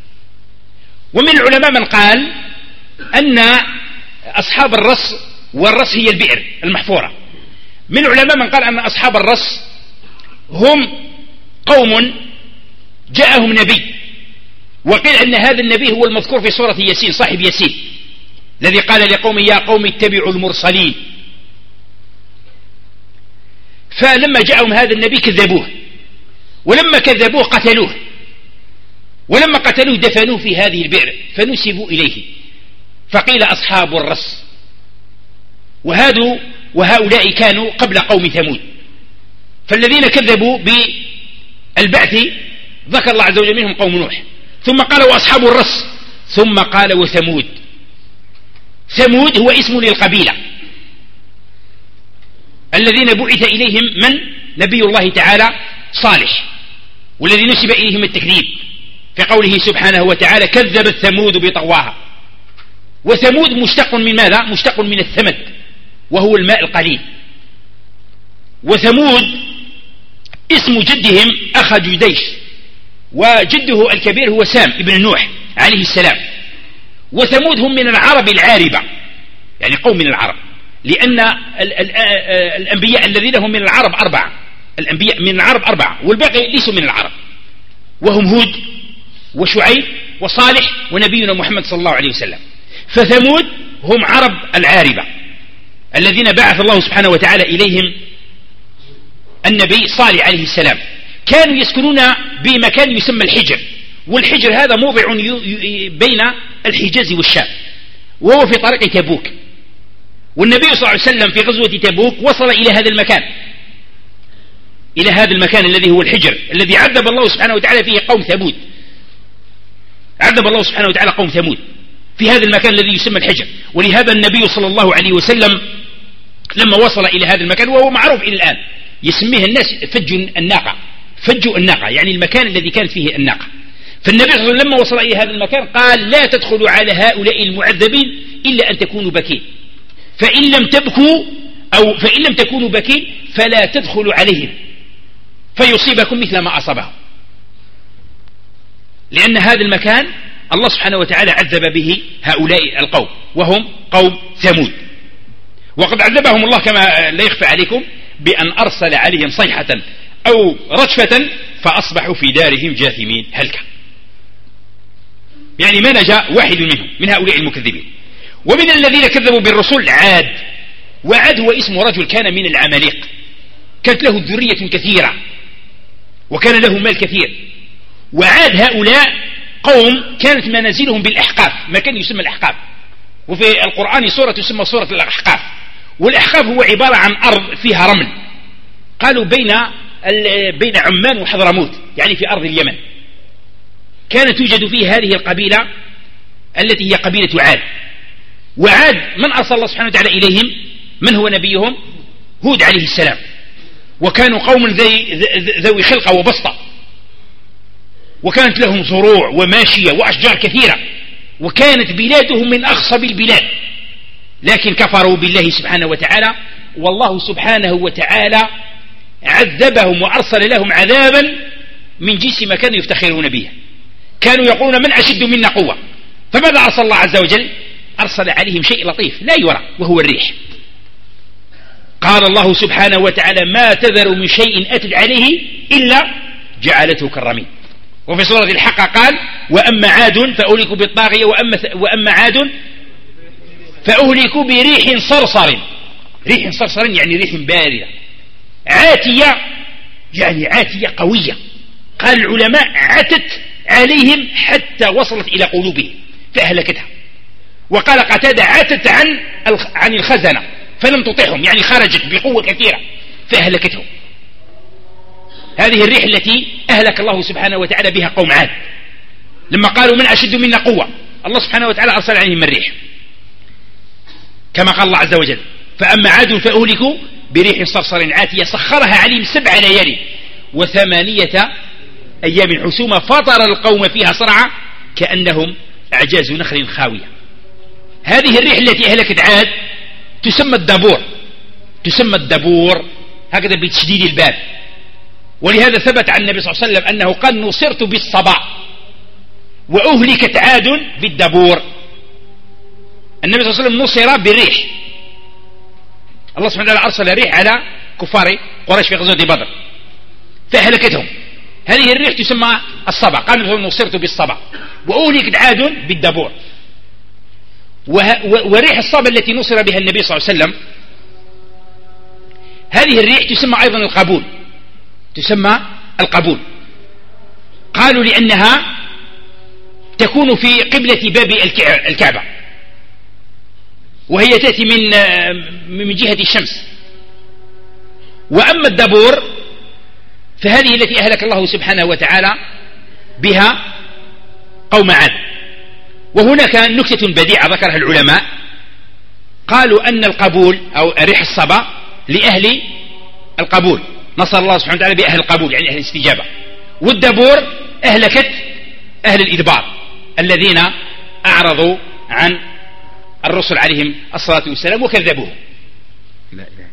ومن العلماء من قال أن أصحاب الرس، والرس هي البئر المحفورة، من العلماء من قال أن أصحاب الرس هم قوم جاءهم نبي، وقيل أن هذا النبي هو المذكور في سورة ياسين صاحب ياسين الذي قال لقوم يا قوم اتبعوا المرسلين. فلما جاءهم هذا النبي كذبوه، ولما كذبوه قتلوه، ولما قتلوه دفنوه في هذه البئر فنسبوا إليه فقيل أصحاب الرس. وهذو وهؤلاء كانوا قبل قوم ثمود. فالذين كذبوا بالبعث ذكر الله عز وجل منهم قوم نوح، ثم قال وأصحاب الرس، ثم قال وثمود. ثمود هو اسم للقبيلة الذين بعث إليهم من نبي الله تعالى صالح، والذي نسب إليهم التكذيب في قوله سبحانه وتعالى كذبت ثمود بطغواها. وثمود مشتق من ماذا؟ مشتق من الثمد وهو الماء القليل. وثمود اسم جدهم أخ جديش، وجده الكبير هو سام ابن نوح عليه السلام. وثمود هم من العرب العاربة، يعني قوم من العرب، لأن الأنبياء الذين هم من العرب أربعة، الأنبياء من العرب أربعة والباقي ليسوا من العرب، وهم هود وشعيب وصالح ونبينا محمد صلى الله عليه وسلم. فثمود هم عرب العاربة الذين بعث الله سبحانه وتعالى إليهم النبي صالح عليه السلام. كانوا يسكنون بمكان يسمى الحجر، والحجر هذا موضع بين الحجاز والشام، وهو في طريق تبوك. والنبي صلى الله عليه وسلم في غزوة تبوك وصل إلى هذا المكان، إلى هذا المكان الذي هو الحجر الذي عذب الله سبحانه وتعالى فيه قوم ثمود. عذب الله سبحانه وتعالى قوم ثمود في هذا المكان الذي يسمى الحجر. ولهذا النبي صلى الله عليه وسلم لما وصل إلى هذا المكان، وهو معروف إلى الآن يسميه الناس فج الناقة، فج الناقة يعني المكان الذي كانت فيه الناقة. فالنبي صلى الله عليه وسلم لما وصل إلى هذا المكان قال لا تدخلوا على هؤلاء المعذبين إلا أن تكونوا بكين، فإن لم تبكوا أو فإن لم تكونوا بكين فلا تدخلوا عليهم فيصيبكم مثل ما أصابهم، لأن هذا المكان الله سبحانه وتعالى عذب به هؤلاء القوم وهم قوم ثمود. وقد عذبهم الله كما لا يخفى عليكم بأن أرسل عليهم صيحة أو رجفة فأصبحوا في دارهم جاثمين هلكا، يعني ما نجا واحد منهم من هؤلاء المكذبين. ومن الذين كذبوا بالرسل عاد، وعاد هو اسم رجل كان من العماليق، كانت له ذرية كثيرة وكان له مال كثير. وعاد هؤلاء قوم كانت منازلهم بالأحقاف، مكان يسمى الأحقاف، وفي القرآن سورة تسمى سورة الأحقاف. والأحقاف هو عبارة عن أرض فيها رمل، قالوا بين بين عمان وحضرموت، يعني في أرض اليمن. كانت توجد فيه هذه القبيلة التي هي قبيلة عاد. وعاد من أرسل الله سبحانه وتعالى إليهم؟ من هو نبيهم؟ هود عليه السلام. وكانوا قوم ذوي خلقة وبسطة، وكانت لهم زروع وماشية وأشجار كثيرة، وكانت بلادهم من أخصب البلاد، لكن كفروا بالله سبحانه وتعالى، والله سبحانه وتعالى عذبهم وأرسل لهم عذابا من جنس ما كانوا يفتخرون به. كانوا يقولون من أشد منا قوة، فماذا أرسل الله عز وجل؟ أرسل عليهم شيء لطيف لا يرى وهو الريح. قال الله سبحانه وتعالى ما تذر من شيء أتت عليه إلا جعلته كالرميم. وفي سورة الحق قال وأما عاد فأهلكوا بالطاغية وأما, وأما عاد فأهلكوا بريح صرصر. ريح صرصر يعني ريح باردة، عاتية يعني عاتية قوية. قال العلماء عتت عليهم حتى وصلت إلى قلوبهم فأهلكتها. وقال قتادة عتت عن عن الخزنة فلم تطيعهم، يعني خرجت بقوة كثيرة فأهلكتهم. هذه الريح التي أهلك الله سبحانه وتعالى بها قوم عاد، لما قالوا من أشد منا قوة الله سبحانه وتعالى أرسل عليهم الريح، كما قال الله عز وجل فأما عاد فأهلكوا بريح صرصر عاتية سخرها عليهم سبع ليالي وثمانية أيام حسوما فطر القوم فيها صرعى كأنهم أعجاز نخل خاوية. هذه الريح التي أهلكت عاد تسمى الدبور، تسمى الدبور هكذا بتشديد الباب. ولهذا ثبت عن النبي صلى الله عليه وسلم أنه قال نصرت بالصبا وأهلكت عاد بالدبور. النبي صلى الله عليه وسلم نصر بالريح، الله سبحانه وتعالى أرسل ريح على كفار قريش في غزوة بدر فأهلكتهم. هذه الريح تسمى الصبا، قال نصرت بالصبا وأهلكت عاد بالدبور. وريح الصبا التي نصر بها النبي صلى الله عليه وسلم هذه الريح تسمى أيضا القبول، تسمى القبول. قالوا لأنها تكون في قبلة باب الكعبة، وهي تأتي من من جهة الشمس. وأما الدبور فهذه التي أهلك الله سبحانه وتعالى بها قوم عاد. وهناك نكتة بديعة ذكرها العلماء، قالوا أن القبول أو ريح الصبا لأهل القبول، نصر الله سبحانه وتعالى بأهل القبول يعني أهل الاستجابة. والدبور أهلكت أهل الإدبار الذين أعرضوا عن الرسل عليهم الصلاة والسلام وكذبوه. لا إله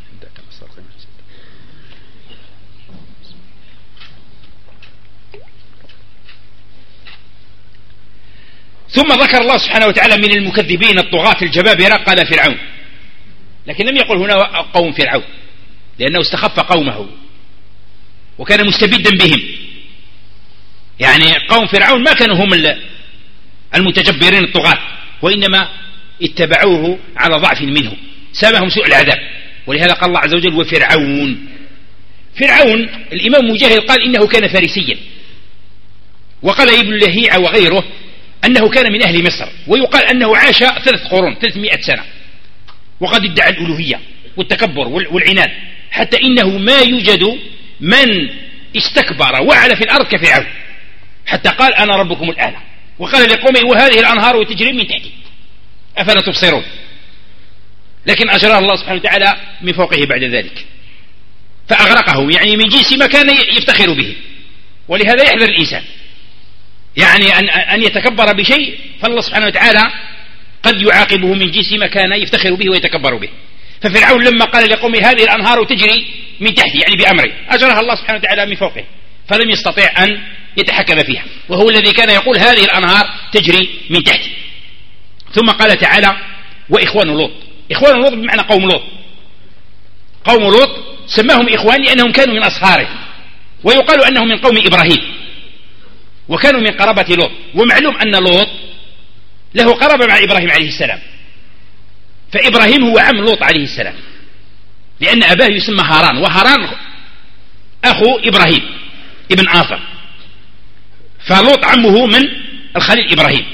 ثم ذكر الله سبحانه وتعالى من المكذبين الطغاة الجبابرة قال فرعون، لكن لم يقل هنا قوم فرعون لأنه استخف قومه وكان مستبدا بهم. يعني قوم فرعون ما كانوا هم المتجبرين الطغاة، وإنما اتبعوه على ضعف منهم سامهم سوء العذاب. ولهذا قال الله عز وجل وفرعون. فرعون الإمام مجاهد قال إنه كان فارسيا، وقال ابن لهيعة وغيره أنه كان من أهل مصر، ويقال أنه عاش ثلاث قرون ثلاثمائة سنة، وقد ادعى الألوهية والتكبر والعناد، حتى إنه ما يوجد من استكبر وعلى في الأرض كفرعون، حتى قال أنا ربكم الأعلى، وقال لقومه وهذه الأنهار تجري من تحتي أفلا تبصرون. لكن أجراه الله سبحانه وتعالى من فوقه بعد ذلك فأغرقه، يعني من جنس ما كان يفتخر به. ولهذا يحذر الإنسان يعني أن أن يتكبر بشيء، فالله سبحانه وتعالى قد يعاقبه من جنس ما كان يفتخر به ويتكبر به. ففرعون لما قال لقومه هذه الأنهار تجري من تحتي يعني بأمره، أجرها الله سبحانه وتعالى من فوقه فلم يستطيع أن يتحكم فيها، وهو الذي كان يقول هذه الأنهار تجري من تحتي. ثم قال تعالى وإخوان لوط. إخوان لوط بمعنى قوم لوط. قوم لوط سماهم إخوان لأنهم كانوا من أصهاره، ويقال أنهم من قوم إبراهيم وكانوا من قرابة لوط. ومعلوم أن لوط له قرابة مع إبراهيم عليه السلام، فإبراهيم هو عم لوط عليه السلام، لأن أباه يسمى هاران، وهاران أخو إبراهيم ابن آزر، فلوط عمه من الخليل إبراهيم.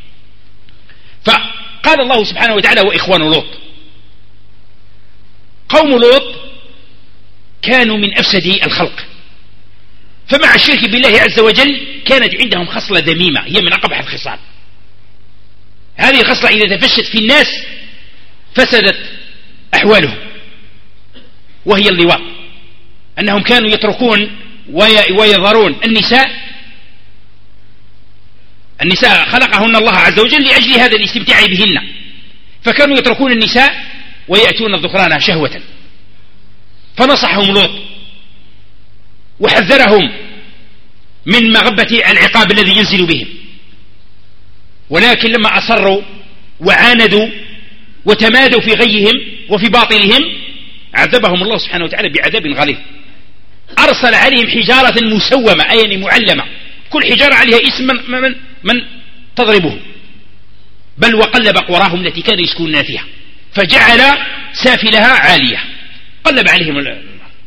فقال الله سبحانه وتعالى وإخوان لوط. قوم لوط كانوا من أفسد الخلق، فمع الشرك بالله عز وجل كانت عندهم خصلة ذميمة هي من أقبح الخصال. هذه الخصلة إذا تفشت في الناس فسدت أحوالهم، وهي اللواط، أنهم كانوا يتركون ويظهرون النساء النساء خلقهن الله عز وجل لأجل هذا الاستمتاع بهن، فكانوا يتركون النساء ويأتون الذكران شهوة. فنصحهم لوط وحذرهم من مغبة العقاب الذي ينزل بهم، ولكن لما أصروا وعاندوا وتمادوا في غيهم وفي باطلهم عذبهم الله سبحانه وتعالى بعذاب غليظ. أرسل عليهم حجارة مسومة أي معلمة، كل حجارة عليها اسم من, من, من تضربهم، بل وقلب قراهم التي كانوا يسكنون فيها فجعل سافلها عالية، قلب عليهم النار.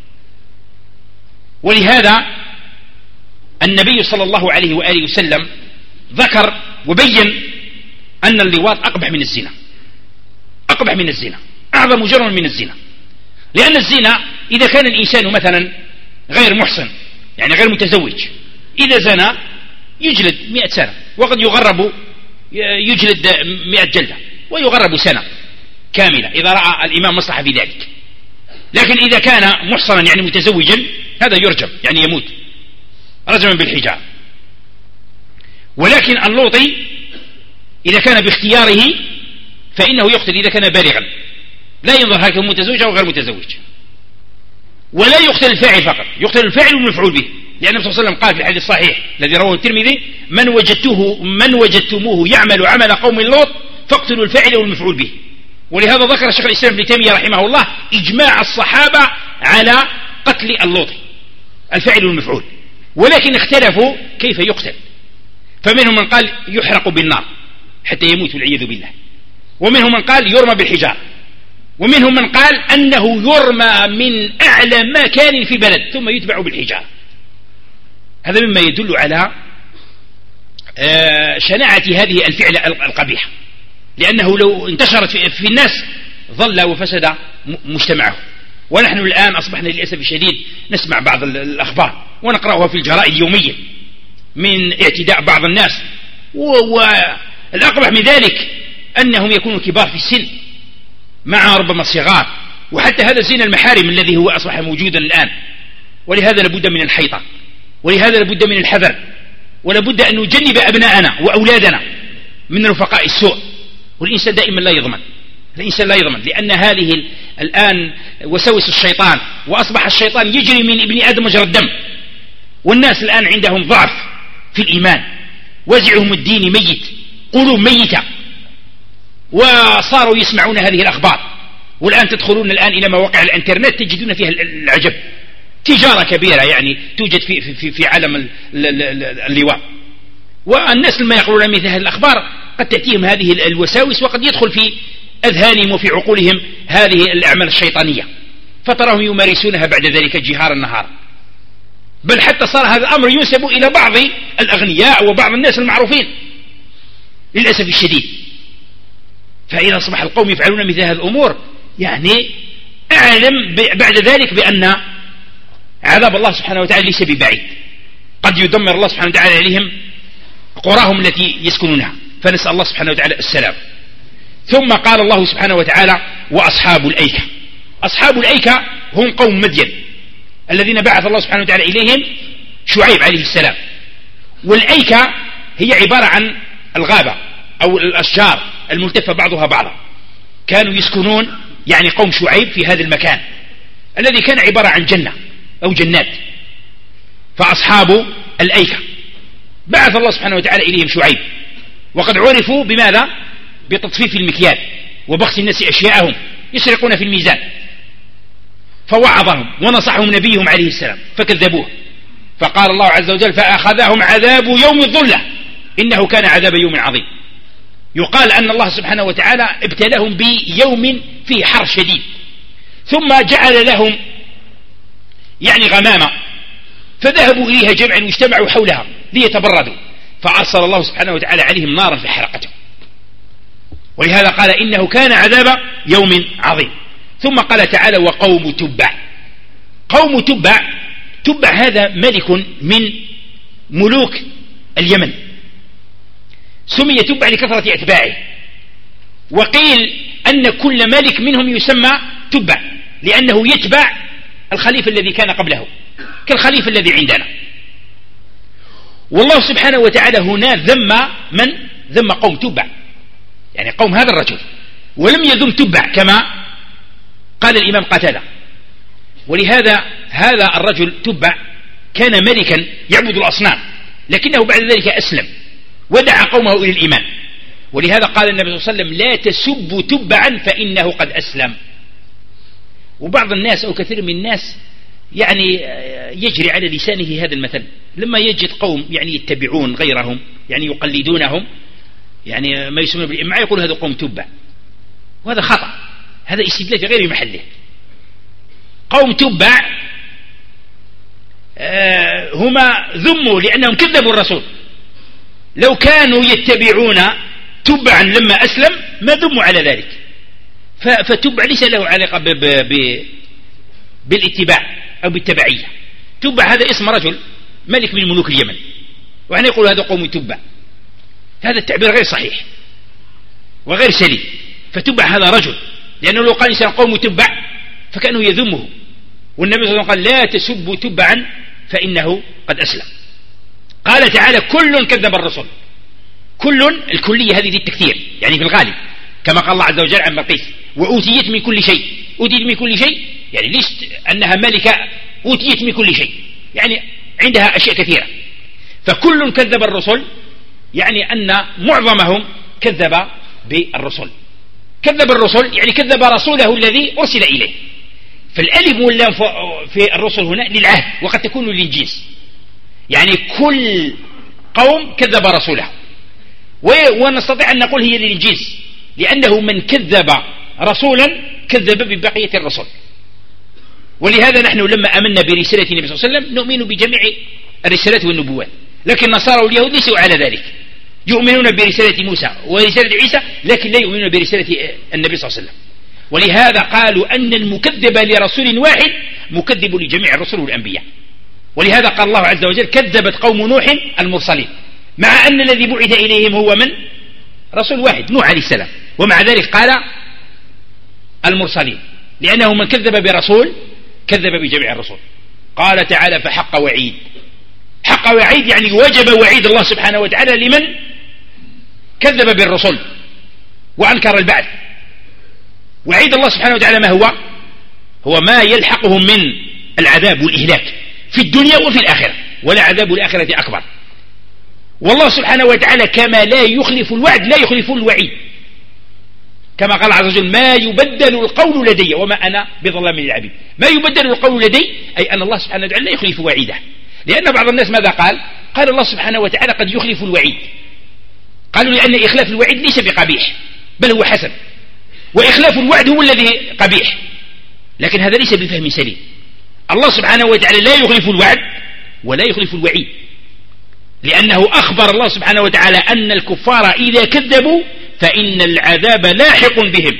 ولهذا النبي صلى الله عليه وآله وسلم ذكر وبين أن اللواط أقبح من الزنا، أقبح من الزنا، أعظم جرما من الزنا. لأن الزنا إذا كان الإنسان مثلا غير محصن يعني غير متزوج، إذا زنى يجلد مئة سنة، وقد يغرب يجلد مئة جلدة ويغرب سنة كاملة إذا رأى الإمام مصلحة في ذلك. لكن إذا كان محصنا يعني متزوجا هذا يرجم يعني يموت رجما بالحجار. ولكن اللوطي إذا كان باختياره فإنه يقتل إذا كان بالغا، لا ينظر هل كان متزوج أو غير متزوج. ولا يقتل الفاعل فقط، يقتل الفاعل والمفعول به، لأن النبي صلى الله عليه وسلم قال في الحديث الصحيح الذي رواه الترمذي: من وجدته من وجدتموه يعمل عمل قوم لوط فاقتلوا الفاعل والمفعول به. ولهذا ذكر الشيخ الإسلام ابن تيمية رحمه الله إجماع الصحابة على قتل اللوطي الفاعل والمفعول، ولكن اختلفوا كيف يقتل. فمنهم من قال يحرق بالنار حتى يموت والعياذ بالله، ومنهم من قال يرمى بالحجار، ومنهم من قال أنه يرمى من أعلى مكان في بلد ثم يتبع بالحجار. هذا مما يدل على شناعة هذه الفعلة القبيحة، لأنه لو انتشرت في الناس ظل وفسد مجتمعه. ونحن الآن أصبحنا للأسف الشديد نسمع بعض الأخبار ونقرأها في الجرائد يوميا من اعتداء بعض الناس، والأقبح من ذلك أنهم يكونوا كبار في السن مع ربما صغار، وحتى هذا زين المحارم الذي هو أصبح موجودا الآن. ولهذا لابد من الحيطة، ولهذا لابد من الحذر، ولابد أن نجنب أبناءنا وأولادنا من رفقاء السوء. والإنسان دائما لا يضمن، الإنسان لا يضمن، لأن هذه الآن وسوس الشيطان، وأصبح الشيطان يجري من ابن آدم مجرى الدم. والناس الآن عندهم ضعف في الإيمان، وزعهم الديني ميت، قلوب ميتة، وصاروا يسمعون هذه الأخبار. والآن تدخلون الآن إلى مواقع الانترنت تجدون فيها العجب، تجارة كبيرة يعني توجد في, في, في عالم اللواء. والناس لما يقولون مثل هذه الأخبار قد تأتيهم هذه الوساوس، وقد يدخل في أذهانهم وفي عقولهم هذه الأعمال الشيطانية، فتراهم يمارسونها بعد ذلك جهارا نهارا. بل حتى صار هذا الأمر ينسب إلى بعض الأغنياء وبعض الناس المعروفين للأسف الشديد. فإذا أصبح القوم يفعلون مثل هذه الأمور يعني أعلم بعد ذلك بأن عذاب الله سبحانه وتعالى ليس ببعيد، قد يدمر الله سبحانه وتعالى عليهم قراهم التي يسكنونها، فنسأل الله سبحانه وتعالى السلام. ثم قال الله سبحانه وتعالى: وأصحاب الأيكة. أصحاب الأيكة هم قوم مدين الذين بعث الله سبحانه وتعالى إليهم شعيب عليه السلام. والأيكة هي عبارة عن الغابة أو الأشجار الملتفة بعضها بعضا، كانوا يسكنون يعني قوم شعيب في هذا المكان الذي كان عبارة عن جنة أو جنات. فأصحاب الأيكة بعث الله سبحانه وتعالى إليهم شعيب، وقد عرفوا بماذا؟ بتطفيف المكيال وبخس الناس أشياءهم، يسرقون في الميزان. فوعظهم ونصحهم نبيهم عليه السلام فكذبوه، فقال الله عز وجل: فأخذهم عذاب يوم الظلة إنه كان عذاب يوم عظيم. يقال أن الله سبحانه وتعالى ابتلاهم بيوم فيه حر شديد، ثم جعل لهم يعني غمامة فذهبوا إليها جمعا واجتمعوا حولها ليتبردوا، فأرسل الله سبحانه وتعالى عليهم نارا فحرقتهم. ولهذا قال إنه كان عذاب يوم عظيم. ثم قال تعالى وقوم تبع. قوم تبع، تبع هذا ملك من ملوك اليمن، سمي تبع لكثرة أتباعه، وقيل أن كل ملك منهم يسمى تبع لأنه يتبع الخليفة الذي كان قبله كالخليفة الذي عندنا. والله سبحانه وتعالى هنا ذم من؟ ذم قوم تبع، يعني قوم هذا الرجل، ولم يذم تبع كما قال الإمام قتادة. ولهذا هذا الرجل تبع كان ملكا يعبد الأصنام، لكنه بعد ذلك أسلم ودعا قومه إلى الإيمان. ولهذا قال النبي صلى الله عليه وسلم لا تسبوا تبعا فإنه قد أسلم. وبعض الناس أو كثير من الناس يعني يجري على لسانه هذا المثل، لما يجد قوم يعني يتبعون غيرهم يعني يقلدونهم، يعني ما يسمى بالإمعاء، يقول هذا قوم تبع، وهذا خطأ، هذا استدلال في غير محله. قوم تبع آه هما ذموا لأنهم كذبوا الرسول، لو كانوا يتبعون تبعا لما أسلم ما ذموا على ذلك. فتبع ليس له علاقة بالاتباع أو بالتبعية. تبع هذا اسم رجل ملك من ملوك اليمن، وأنا يقول هذا قوم تبع، هذا التعبير غير صحيح وغير سليم. فتبع هذا رجل، لأنه لو قال إنسان قوم تبع فكأنه يذمه، والنبي صلى الله عليه وسلم قال لا تسبوا تبعا فإنه قد أسلم. قال تعالى كل كذب الرسل. كل الكلية هذه للتكثير يعني في الغالب، كما قال الله عز وجل عن بلقيس وأوتيت من كل شيء. أوتيت من كل شيء يعني ليش أنها ملكة أوتيت من كل شيء، يعني عندها أشياء كثيرة. فكل كذب الرسل يعني أن معظمهم كذب بالرسل. كذب الرسل يعني كذب رسوله الذي أرسل إليه. فالألف واللام في الرسل هنا للعهد، وقد تكون للجنس، يعني كل قوم كذب رسوله، ونستطيع أن نقول هي للجنس، لأنه من كذب رسولا كذب ببقية الرسل. ولهذا نحن لما أمنا برسالة النبي صلى الله عليه وسلم نؤمن بجميع الرسالات والنبوات، لكن النصارى واليهود ليسوا على ذلك، يؤمنون برسالة موسى ورسالة عيسى لكن لا يؤمنون برسالة النبي صلى الله عليه وسلم. ولهذا قالوا أن المكذب لرسول واحد مكذب لجميع الرسل والأنبياء. ولهذا قال الله عز وجل كذبت قوم نوح المرسلين، مع أن الذي بعث إليهم هو من؟ رسول واحد نوح عليه السلام، ومع ذلك قال المرسلين، لأنه من كذب برسول كذب بجميع الرسل. قال تعالى فحق وعيد. حق وعيد يعني وجب وعيد الله سبحانه وتعالى لمن كذب بالرسل وأنكر البعث. وعيد الله سبحانه وتعالى ما هو؟ هو ما يلحقهم من العذاب والإهلاك في الدنيا وفي الآخرة، ولا عذاب الآخرة أكبر. والله سبحانه وتعالى كما لا يخلف الوعد لا يخلف الوعيد، كما قال عز وجل ما يبدل القول لدي وما أنا بظلام للعبيد. ما يبدل القول لدي أي أن الله سبحانه وتعالى لا يخلف وعيده، لأن بعض الناس ماذا قال؟ قال الله سبحانه وتعالى قد يخلف الوعيد. قالوا لأن إخلاف الوعيد ليس بقبيح بل هو حسن، وإخلاف الوعد هو الذي قبيح، لكن هذا ليس بفهم سليم. الله سبحانه وتعالى لا يخلف الوعد ولا يخلف الوعيد، لأنه أخبر الله سبحانه وتعالى أن الكفار إذا كذبوا فإن العذاب لاحق بهم،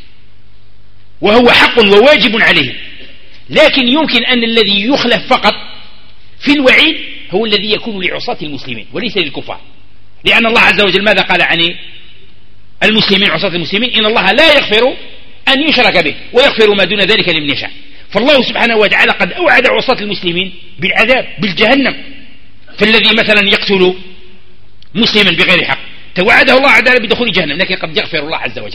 وهو حق وواجب عليهم. لكن يمكن أن الذي يخلف فقط في الوعيد هو الذي يكون لعصاة المسلمين وليس للكفار، لأن الله عز وجل ماذا قال عن المسلمين عصاة المسلمين؟ إن الله لا يغفر أن يشرك به ويغفر ما دون ذلك لمن يشاء. فالله سبحانه وتعالى قد أوعد عصاة المسلمين بالعذاب بالجهنم. فالذي مثلا يقتل مسلما بغير حق توعده الله عز وجل بدخول جهنم، لكن قد يغفر الله عز وجل،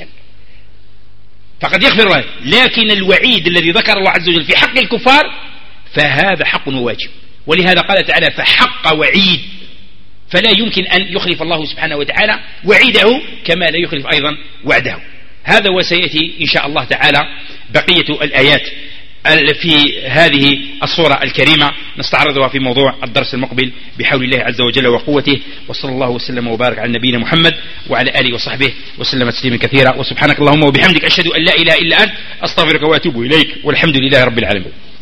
فقد يغفر الله. لكن الوعيد الذي ذكر الله عز وجل في حق الكفار فهذا حق وواجب. ولهذا قال تعالى فحق وعيد، فلا يمكن أن يخلف الله سبحانه وتعالى وعيده كما لا يخلف أيضا وعده. هذا وسيأتي إن شاء الله تعالى بقية الآيات في هذه الصورة الكريمة نستعرضها في موضوع الدرس المقبل بحول الله عز وجل وقوته. وصلى الله وسلم وبارك على نبينا محمد وعلى آله وصحبه وسلم تسليما كثيرا. وسبحانك اللهم وبحمدك أشهد أن لا إله إلا أنت أستغفرك وأتوب إليك والحمد لله رب العالمين.